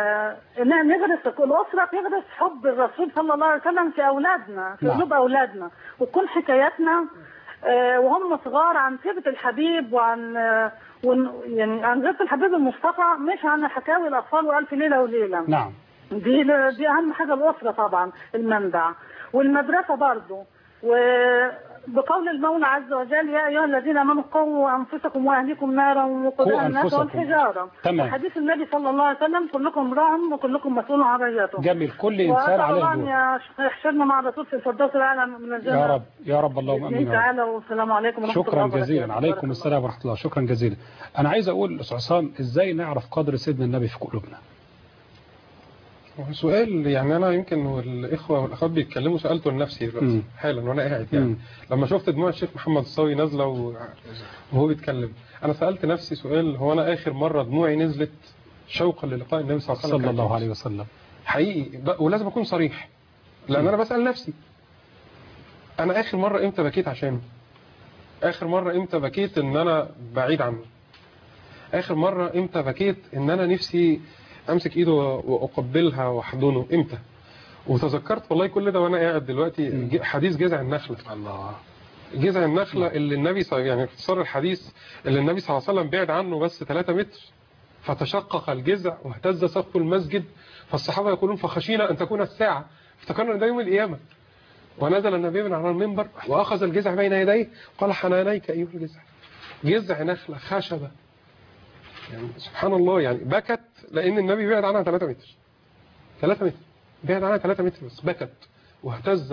نغرس الأسرة تغرس حب الرسول صلى الله عليه وسلم في أولادنا، في قلوب أولادنا، وتكون حكاياتنا وهم صغار عن سيرة الحبيب وعن يعني عن سيرة الحبيب المصطفى، مش عن حكاوي الأطفال وألف ليلة وليلة. نعم. دي دي أهم حاجة الأسرة طبعا، المنبع والمدرسة برضه. وبقول المولى عز وجل يا أيها الذين آمنوا قوا أنفسكم وأهليكم نارا وقودها الناس والحجارة. تمام. حديث النبي صلى الله عليه وسلم كلكم راع وكلكم مسؤول عن رعيته. جميل. كل إنسان عليه الدور. يحشرنا مع الرسول في الفردوس الأعلى من الجنة. يا رب يا رب اللهم آمين. تعالى والسلام عليكم ورحمة الله شكرا وبركاته. جزيلا. عليكم السلام ورحمة الله. شكرا جزيلا. أنا عايز أقول أستاذ عصام إزاي نعرف قدر سيدنا النبي في قلوبنا؟ سؤال يعني انا يمكن والاخوه والاخوات بيتكلموا سالته لنفسي دلوقتي حالا وانا قاعد يعني مم. لما شفت دموع الشيخ محمد الصاوي نازله وهو بيتكلم انا سالت نفسي سؤال، هو انا اخر مره دموعي نزلت شوقا للقاء النبي صلى الله عليه وسلم صلى الله عليه وسلم حقيقي، ولازم اكون صريح لان مم. انا بسال نفسي انا اخر مره امتى بكيت عشانه؟ اخر مره امتى بكيت ان انا بعيد عنه؟ اخر مره امتى بكيت ان انا نفسي امسك ايده واقبلها واحضنه؟ امتى؟ وتذكرت والله كل ده وانا قاعد دلوقتي حديث جذع النخله. الله. جذع النخله اللي النبي صلى يعني اختصار الحديث اللي النبي صلى الله عليه وسلم بعد عنه بس ثلاثة متر فتشقق الجذع واهتز سقف المسجد، فالصحابه يقولون فخشينا ان تكون الساعه، افتكرنا ان ده يوم القيامه. ونزل النبي من على المنبر واخذ الجذع بين يديه قال حنانيك ايها الجذع. جذع نخله خشبه يعني سبحان الله، يعني بكت لأن النبي بعد عنها ثلاثة متر ثلاثة متر بعد عنها ثلاثة متر بس بكت واهتز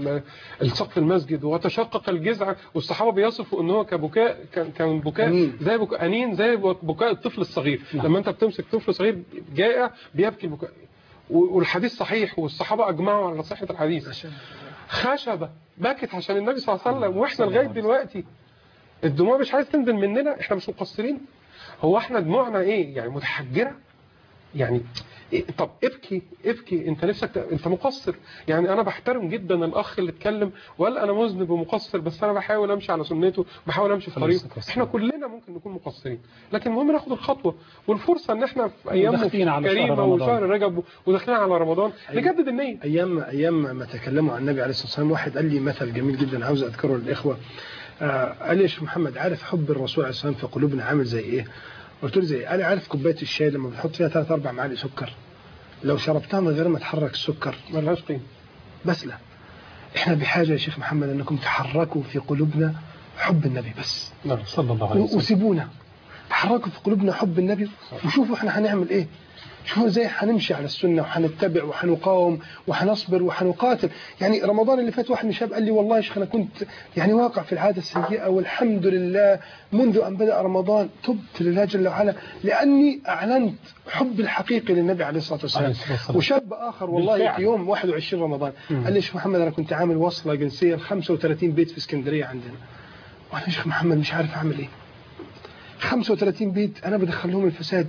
السقف المسجد وتشقق الجذع، والصحابة بيصفوا ان هو كبكاء كان بكاء زي بكاء أنين زي بكاء الطفل الصغير. نعم. لما انت بتمسك طفل صغير جائع بيبكي البكاء، والحديث صحيح والصحابة أجمعوا على صحة الحديث. خشبة بكت عشان النبي صلى الله عليه وسلم، واحنا لغاية دلوقتي الدموع مش عايز تنزل مننا، احنا مش مقصرين. هو احنا دموعنا ايه يعني متحجرة يعني إيه؟ طب ابكي ابكي انت نفسك ت... انت مقصر يعني. انا بحترم جدا الاخ اللي اتكلم وقال انا مذنب ومقصر بس انا بحاول امشي على سنته بحاول امشي في طريقه. احنا كلنا ممكن نكون مقصرين لكن المهم ناخد الخطوه والفرصه ان احنا في ايام كريمه وشهر رجب وداخلين على رمضان نجدد النيه. ايام ايام ما تكلموا عن النبي عليه الصلاه والسلام واحد قال لي مثل جميل جدا عاوز اذكره للاخوه. آه قال لي يا شيخ محمد عارف حب الرسول عليه الصلاه والسلام في قلوبنا عامل زي ايه؟ قلت له زي ايه؟ قال لي عارف كوبايه الشاي لما بنحط فيها ثلاث اربع معالق سكر لو شربتها من غير ما تحرك السكر ملهاش قيمه. بس لا احنا بحاجه يا شيخ محمد انكم تحركوا في قلوبنا حب النبي بس. نعم صلى الله عليه وسلم. وسيبونا تحركوا في قلوبنا حب النبي وشوفوا احنا هنعمل ايه. شوفوا ازاي هنمشي على السنه وهنتبع وهنقاوم وهنصبر وهنقاتل. يعني رمضان اللي فات واحد من الشباب قال لي والله يا شيخ انا كنت يعني واقع في العاده السيئه والحمد لله منذ ان بدا رمضان تبت لله جل وعلا لاني اعلنت حب الحقيقي للنبي عليه الصلاه والسلام. وشاب اخر والله في يوم واحد وعشرين رمضان قال لي يا شيخ محمد انا كنت عامل وصله جنسيه ل خمسة وثلاثين بيت في اسكندريه عندنا وانا يا شيخ محمد مش عارف اعمل ايه. خمسة وثلاثين بيت انا بدخلهم الفساد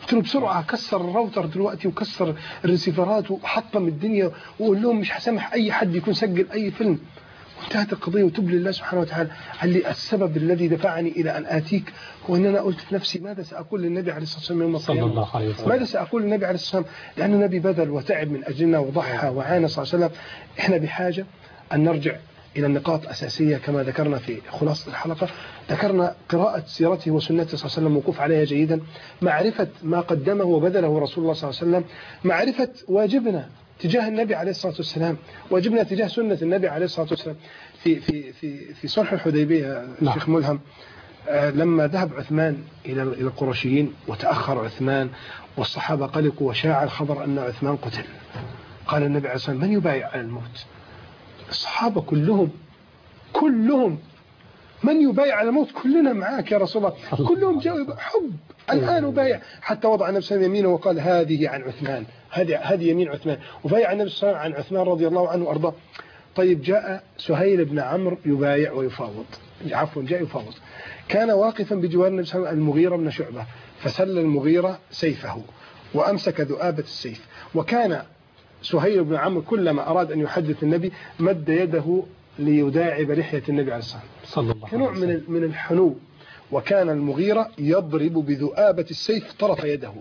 قلت له بسرعة كسر الراوتر دلوقتي وكسر الريسيفرات وحطم الدنيا وقول لهم مش هسامح أي حد يكون سجل أي فيلم. وانتهت القضية وتب لله سبحانه وتعالى. قال لي السبب الذي دفعني إلى أن آتيك هو أن أنا قلت في نفسي ماذا سأقول للنبي عليه الصلاة والسلام يوم القيامة؟ صلى الله عليه وسلم. ماذا سأقول للنبي عليه الصلاة والسلام؟ لأن النبي بذل وتعب من أجلنا وضحى وعانى صلى الله عليه وسلم. إحنا بحاجة أن نرجع إلى النقاط أساسية كما ذكرنا في خلاصة الحلقة. ذكرنا قراءة سيرته وسنته صلى الله عليه وسلم، وقوف عليها جيدا، معرفة ما قدمه وبذله رسول الله صلى الله عليه وسلم، معرفة واجبنا تجاه النبي عليه الصلاة والسلام، واجبنا تجاه سنة النبي عليه الصلاة والسلام. في في في في صلح الحديبية الشيخ ملهم، آه لما ذهب عثمان إلى إلى القرشيين وتأخر عثمان والصحابة قلقوا وشاع الخبر أن عثمان قتل، قال النبي عليه الصلاة والسلام من يبايع على الموت؟ الصحابة كلهم كلهم من يبايع على الموت؟ كلنا معاك يا رسول الله. كلهم جاوب حب الآن أبايع. حتى وضع النبي صلى الله عليه وسلم يمينه وقال هذه عن عثمان، هذه هذه يمين عثمان، وبايع النبي صلى الله عليه وسلم عن عثمان رضي الله عنه وأرضاه. طيب جاء سهيل بن عمرو يبايع ويفاوض، عفوا جاء يفاوض، كان واقفا بجوار النبي صلى الله عليه وسلم المغيرة بن شعبة، فسل المغيرة سيفه وأمسك ذؤابة السيف، وكان سهيل بن عمرو كلما أراد أن يحدث النبي مد يده ليداعب لحية النبي عليه الصلاة والسلام كنوع من من الحنو. وكان المغيرة يضرب بذؤابة السيف طرف يده،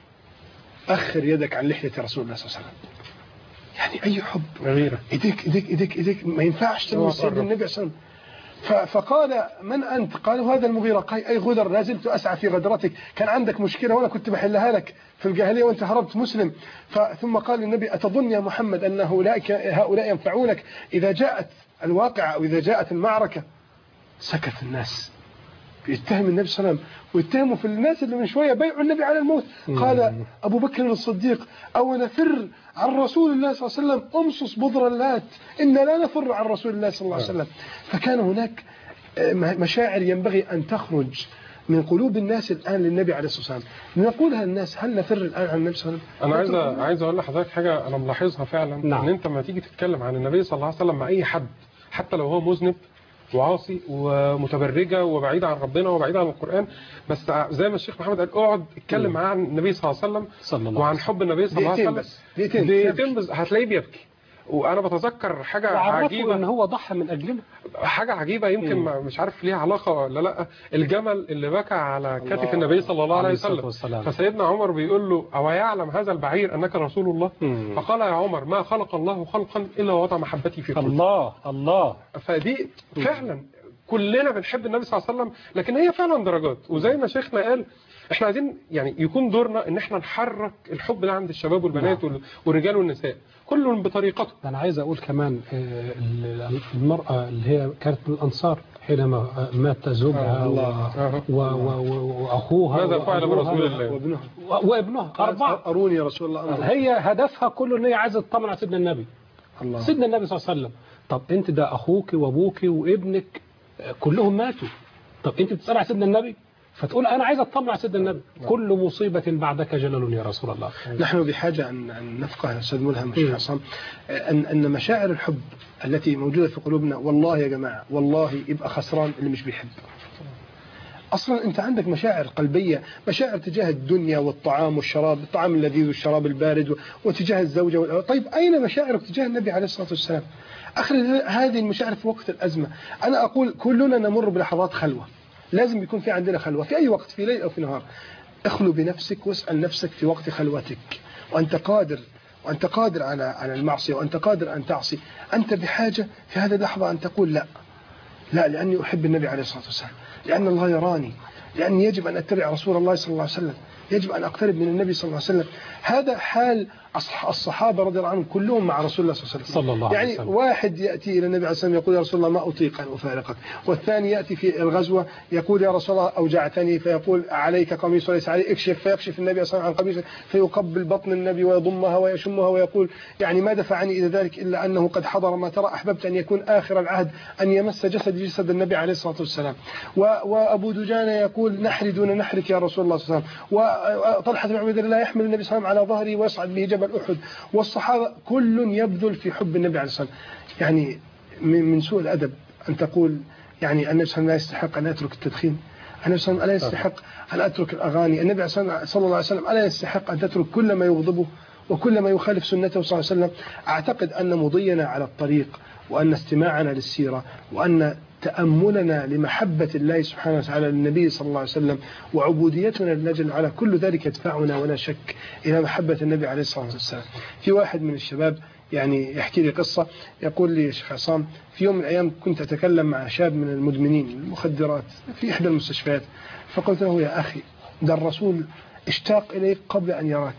أخر يدك عن لحية رسول الله صلى الله عليه وسلم. يعني أي حب، غيرة إيديك إيديك إيديك إيديك ما ينفعش تلمس يد النبي صلى الله عليه وسلم. فقال من أنت؟ قالوا هذا المغيرة. قال أي غدر، لا زلت أسعى في غدرتك، كان عندك مشكلة وأنا كنت بحلها لك في الجاهلية وأنت هربت مسلم. ثم قال للنبي أتظن يا محمد أن هؤلاء ينفعونك إذا جاءت الواقعة أو إذا جاءت المعركة؟ سكت الناس، يتهم النبي صلى الله عليه وسلم ويتهموا في الناس اللي من شوية بيعوا النبي على الموت. قال أبو بكر الصديق أو نفر عن رسول الله صلى الله عليه وسلم أمصص بضر اللات، إنا لا نفر عن رسول الله صلى الله عليه وسلم. فكان هناك مشاعر ينبغي أن تخرج من قلوب الناس الآن للنبي عليه الصلاة والسلام، نقولها الناس هل نفر الآن عن النبي صلى الله عليه وسلم؟ أنا عايز عايز أقول لحضرتك حاجة أنا ملاحظها فعلا. نعم. إن أنت لما تيجي تتكلم عن النبي صلى الله عليه وسلم مع أي حد، حتى لو هو مذنب وعاصي ومتبرجة وبعيد عن ربنا وبعيد عن القرآن، بس زي ما الشيخ محمد قال اقعد اتكلم معاه عن النبي صلى الله عليه وسلم صلى الله وعن حب النبي صلى الله عليه وسلم دقيقتين دقيقتين بس هتلاقيه بيبكي. وانا بتذكر حاجه عجيبه ان هو ضحى من اجلنا، حاجه عجيبه يمكن مم. مش عارف ليها علاقه ولا لا، الجمل اللي بكى على كتف النبي صلى الله عليه وسلم، فسيدنا عمر بيقول له او يعلم هذا البعير انك رسول الله؟ مم. فقال يا عمر ما خلق الله خلقا الا ووضع محبتي في قلبي. الله الله. فدي فعلا كلنا بنحب النبي صلى الله عليه وسلم، لكن هي فعلا درجات. وزي ما شيخنا قال احنا عايزين يعني يكون دورنا ان احنا نحرك الحب ده عند الشباب والبنات نعم. والرجال والنساء كل بطريقته. انا عايز اقول كمان المرأة اللي هي كانت من الانصار حينما مات زوجها واخوها ماذا فعل برسول الله وابنها وابنها اربعه اروني يا رسول الله. هي هدفها كله ان هي عايزه تطمن على سيدنا النبي الله. سيدنا النبي صلى الله عليه وسلم. طب انت ده اخوك وابوك وابنك كلهم ماتوا، طب انت بتسأل على سيدنا النبي فتقول أنا عايز أطمع سيدنا النبي. كل مصيبة بعدك جلل يا رسول الله. نحن بحاجة أن نفقه يا أستاذ ملهم الشيخ عصام أن أن مشاعر الحب التي موجودة في قلوبنا والله يا جماعة والله يبقى خسران اللي مش بيحب. أصلا أنت عندك مشاعر قلبية، مشاعر تجاه الدنيا والطعام والشراب، الطعام اللذيذ والشراب البارد، وتجاه الزوجة. طيب أين مشاعرك تجاه النبي عليه الصلاة والسلام؟ أخر هذه المشاعر في وقت الأزمة. أنا أقول كلنا نمر بلحظات خلوة، لازم يكون في عندنا خلوة في أي وقت، في ليل أو في نهار. اخلو بنفسك واسأل نفسك في وقت خلوتك وأنت قادر وأنت قادر على على المعصية وأنت قادر أن تعصي، أنت بحاجة في هذه اللحظة أن تقول لا لا لأني أحب النبي عليه الصلاة والسلام، لأن الله يراني، لأن يجب أن أتبع رسول الله صلى الله عليه وسلم، يجب أن أقترب من النبي صلى الله عليه وسلم. هذا حال الصحابة رضي الله عنهم كلهم مع رسول الله صلى الله عليه وسلم. يعني وسلم. واحد يأتي إلى النبي عليه الصلاة والسلام يقول يا رسول الله ما أطيق أن أفارقك، والثاني يأتي في الغزوة يقول يا رسول الله أوجعتني، فيقول عليك قميص وليس عليك، اكشف، فيكشف النبي صلى الله عليه وسلم عن قميصه فيقبل بطن النبي ويضمها ويشمها ويقول يعني ما دفعني إلى ذلك إلا أنه قد حضر ما ترى، أحببت أن يكون آخر العهد أن يمس جسد جسد النبي عليه الصلاة والسلام. وأبو دجانة يقول نحري دون نحرك يا رسول الله صلى الله عليه وسلم، وطلحة بن عبيد الله يحمل النبي صلى الله عليه وسلم على ظهره ويصعد به جبل أحد، والصحابة كل يبذل في حب النبي عليه الصلاة والسلام. يعني من سوء الأدب أن تقول يعني النبي صلى الله عليه وسلم لا يستحق أن يترك التدخين، النبي صلى الله عليه وسلم ألا يستحق أن أترك الأغاني؟ النبي صلى الله عليه وسلم ألا يستحق أن تترك كل ما يغضبه وكل ما يخالف سنته صلى الله عليه وسلم؟ أعتقد أن مضينا على الطريق وأن استماعنا للسيرة وأن تأملنا لمحبة الله سبحانه وتعالى للنبي صلى الله عليه وسلم وعبوديتنا لله جل وعلا كل ذلك يدفعنا ولا شك إلى محبة النبي عليه الصلاة والسلام. في واحد من الشباب يعني يحكي لي قصة، يقول لي شيخ عصام في يوم من الأيام كنت أتكلم مع شاب من المدمنين المخدرات في إحدى المستشفيات، فقلت له يا أخي ده الرسول اشتاق إليك قبل أن يراك.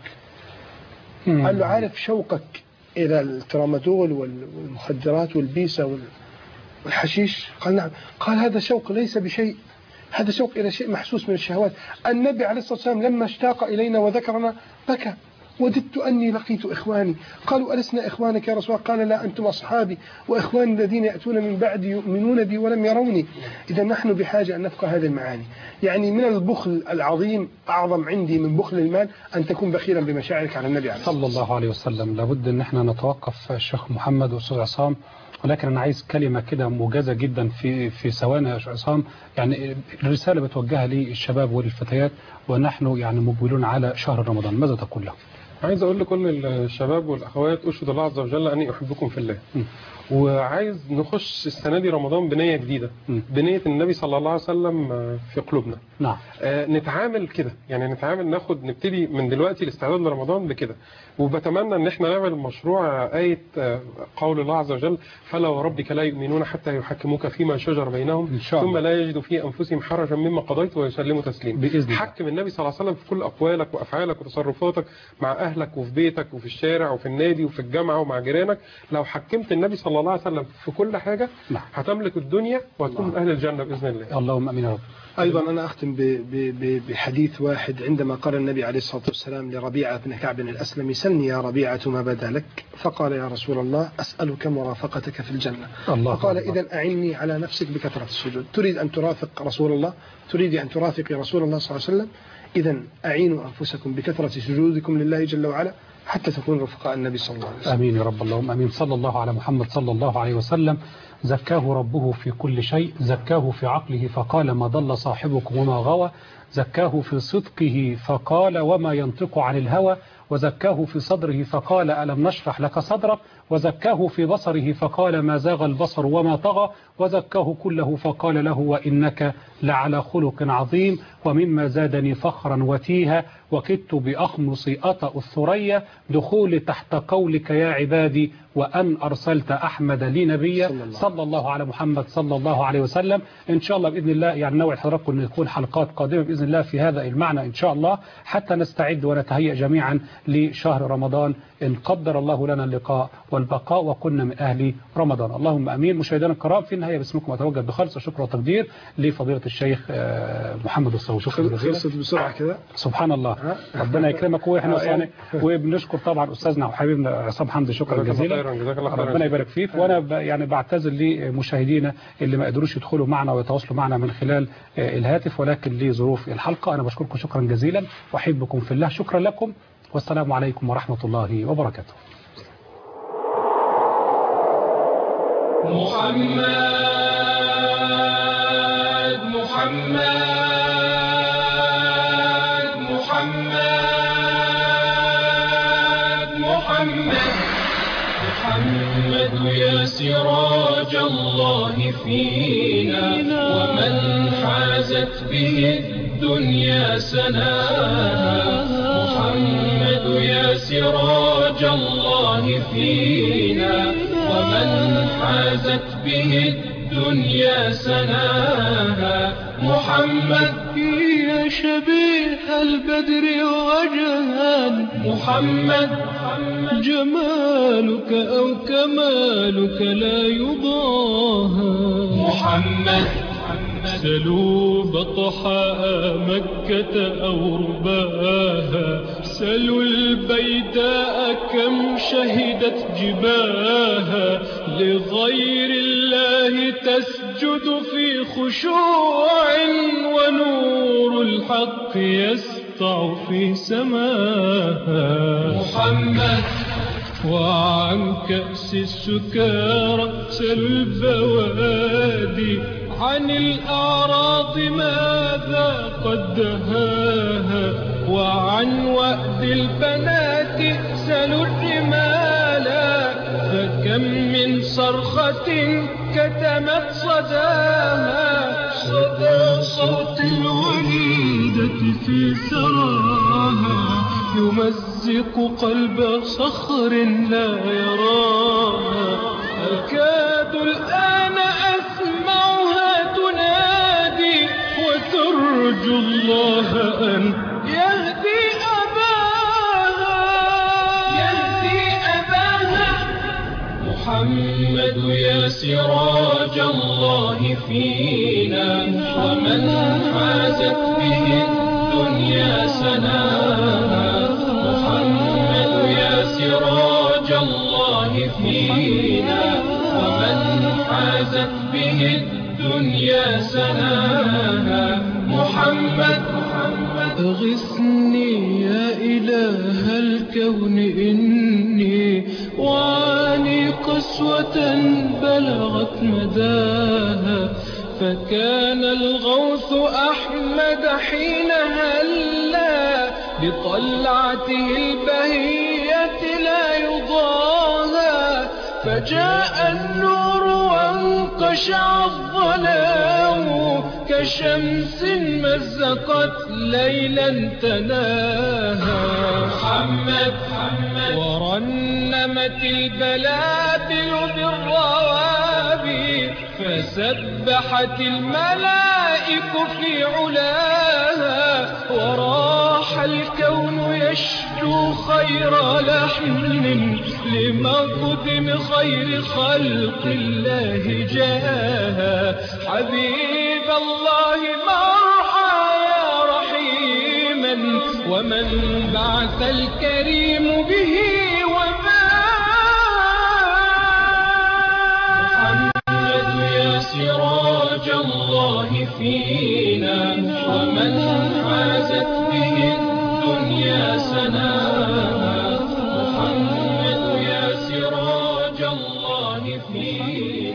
قال له عارف شوقك إلى الترامادول والمخدرات والبيسة والحشيش؟ قال نعم. قال هذا شوق ليس بشيء، هذا شوق إلى شيء محسوس من الشهوات. النبي عليه الصلاة والسلام لما اشتاق إلينا وذكرنا بكى، وددت أني لقيت إخواني. قالوا ألسنا إخوانك يا رسول الله؟ قال لا أنتم أصحابي وإخواني الذين يأتون من بعد يؤمنون بي ولم يروني. إذا نحن بحاجة أن نفقه هذه المعاني. يعني من البخل العظيم أعظم عندي من بخل المال أن تكون بخيلا بمشاعرك على النبي عليه صلى الله عليه وسلم. لابد أن احنا نتوقف الشيخ محمد وأستاذ عصام، ولكن أنا عايز كلمة كده موجزة جدا في في ثواني يا شيخ عصام، يعني الرسالة بتوجهها للشباب والفتيات ونحن يعني مقبلون على شهر رمضان، ماذا تقول لهم؟ عايز أقول لكل الشباب والأخوات أشهد الله عز وجل أني أحبكم في الله. م. وعايز نخش السنة دي رمضان بنية جديدة، م. بنية النبي صلى الله عليه وسلم في قلوبنا. نعم. آه نتعامل كده، يعني نتعامل ناخد نبتدي من دلوقتي الاستعداد لرمضان بكده. وبتمنى ان احنا نعمل مشروع آية آه قول الله عز وجل فلا وربك لا يؤمنون حتى يحكموك فيما شجر بينهم ثم لا يجدوا في أنفسهم حرجا مما قضيت ويسلموا تسليما. بإذن حكم النبي صلى الله عليه وسلم في كل أقوالك وأفعالك وتصرفاتك مع أهلك وفي بيتك وفي الشارع وفي النادي وفي الجامعة ومع جيرانك. لو حكمت النبي صلى الله عليه وسلم في كل حاجة نعم. هتملك الدنيا وهتكون من أهل الجنة بإذن الله. اللهم أمين يا رب. أيضا أنا أختم بحديث واحد عندما قال النبي عليه الصلاة والسلام لربيعة بن كعب الأسلمي سلني يا ربيعة ما بدا لك، فقال يا رسول الله أسألك مرافقتك في الجنة. الله فقال إذن أعني على نفسك بكثرة السجود. تريد أن ترافق رسول الله، تريد أن ترافق رسول الله صلى الله عليه وسلم، إذن أعينوا أنفسكم بكثرة سجودكم لله جل وعلا حتى تكونوا رفقاء النبي صلى الله عليه وسلم. آمين يا رب. اللهم آمين. صلى الله على محمد صلى الله عليه وسلم. زكاه ربه في كل شيء، زكاه في عقله فقال ما ضل صاحبكم وما غوى، زكاه في صدقه فقال وما ينطق عن الهوى، وزكاه في صدره فقال ألم نشرح لك صدرك، وزكاه في بصره فقال ما زاغ البصر وما طغى، وزكاه كله فقال له وإنك لعلى خلق عظيم. ومما زادني فخرا وتيها وكدت بأخمص أطأ الثريا دخول تحت قولك يا عبادي وأن أرسلت أحمد لي نبيا صلى الله على محمد صلى الله عليه وسلم. إن شاء الله بإذن الله يعني نوعد حضراتكم أن يكون حلقات قادمة بإذن الله في هذا المعنى إن شاء الله حتى نستعد ونتهيأ جميعا لشهر رمضان إن قدر الله لنا اللقاء والبقاء وكنا من أهل رمضان. اللهم أمين. مشاهدينا الكرام في النهاية باسمكم أتوجه بخالص الشكر والتقدير لفضيلة الشيخ محمد الصاوي. شكرا جزيلا. خلصت بسرعة كده سبحان الله. ربنا يكرمك. واحنا يعني وبنشكر طبعا أستاذنا وحبيبنا عصام حمدي شكرا جزيلا. ربنا يبارك فيك. وانا يعني بعتذر لمشاهدينا اللي ما قدروش يدخلوا معنا ويتواصلوا معنا من خلال الهاتف ولكن لظروف الحلقة. انا بشكركم شكرا جزيلا واحبكم في الله. شكرا لكم والسلام عليكم ورحمة الله وبركاته. محمد محمد محمد محمد محمد يا سراج الله فينا ومن حازت به الدنيا سناها. محمد يا سراج الله فينا ومن حازت به الدنيا سناها. محمد يا شبيه البدر وجها. محمد جمالك أو كمالك لا يضاهى. محمد سلوا بطحاء مكة أو رباها، سلوا البيداء كم شهدت جباها، لغير الله تسجد في خشوع ونور الحق يسطع في سماها. محمد وعن كأس السكارى سلوا البوادي عن الأعراض ماذا قد دهاها وعن وأد البنات سلوا الرمالا فكم من صرخة كتمت صداها صدى صوت الوليدة في ثراها يمزق قلب صخر لا يراها أكاد الآن أسمعها تنادي وترجو الله أن يهدي أباها يهدي أباها محمد يا سراج الله فينا ومن حازت به الدنيا سناها محمد يا سراج الله فينا ومن حازت به الدنيا سناها محمد أغثني يا إله الكون إني وعاني قسوة بلغت مداها فكان الغوث أحمد حين هلا بطلعته البهية لا يضاهى فجاء النور وانقشع الظلام كشمس مزقت ليلا تناها محمد ورنمت البلابل بالروابي فسبحت الملائك في علاها وراح الكون يشجو خير لحن لمقدم خير خلق الله جاها حبيب الله مرحى يا رحيما ومن بعث الكريم به سراج الله فينا ومن حازت به الدنيا سناها محمد يا سراج الله فينا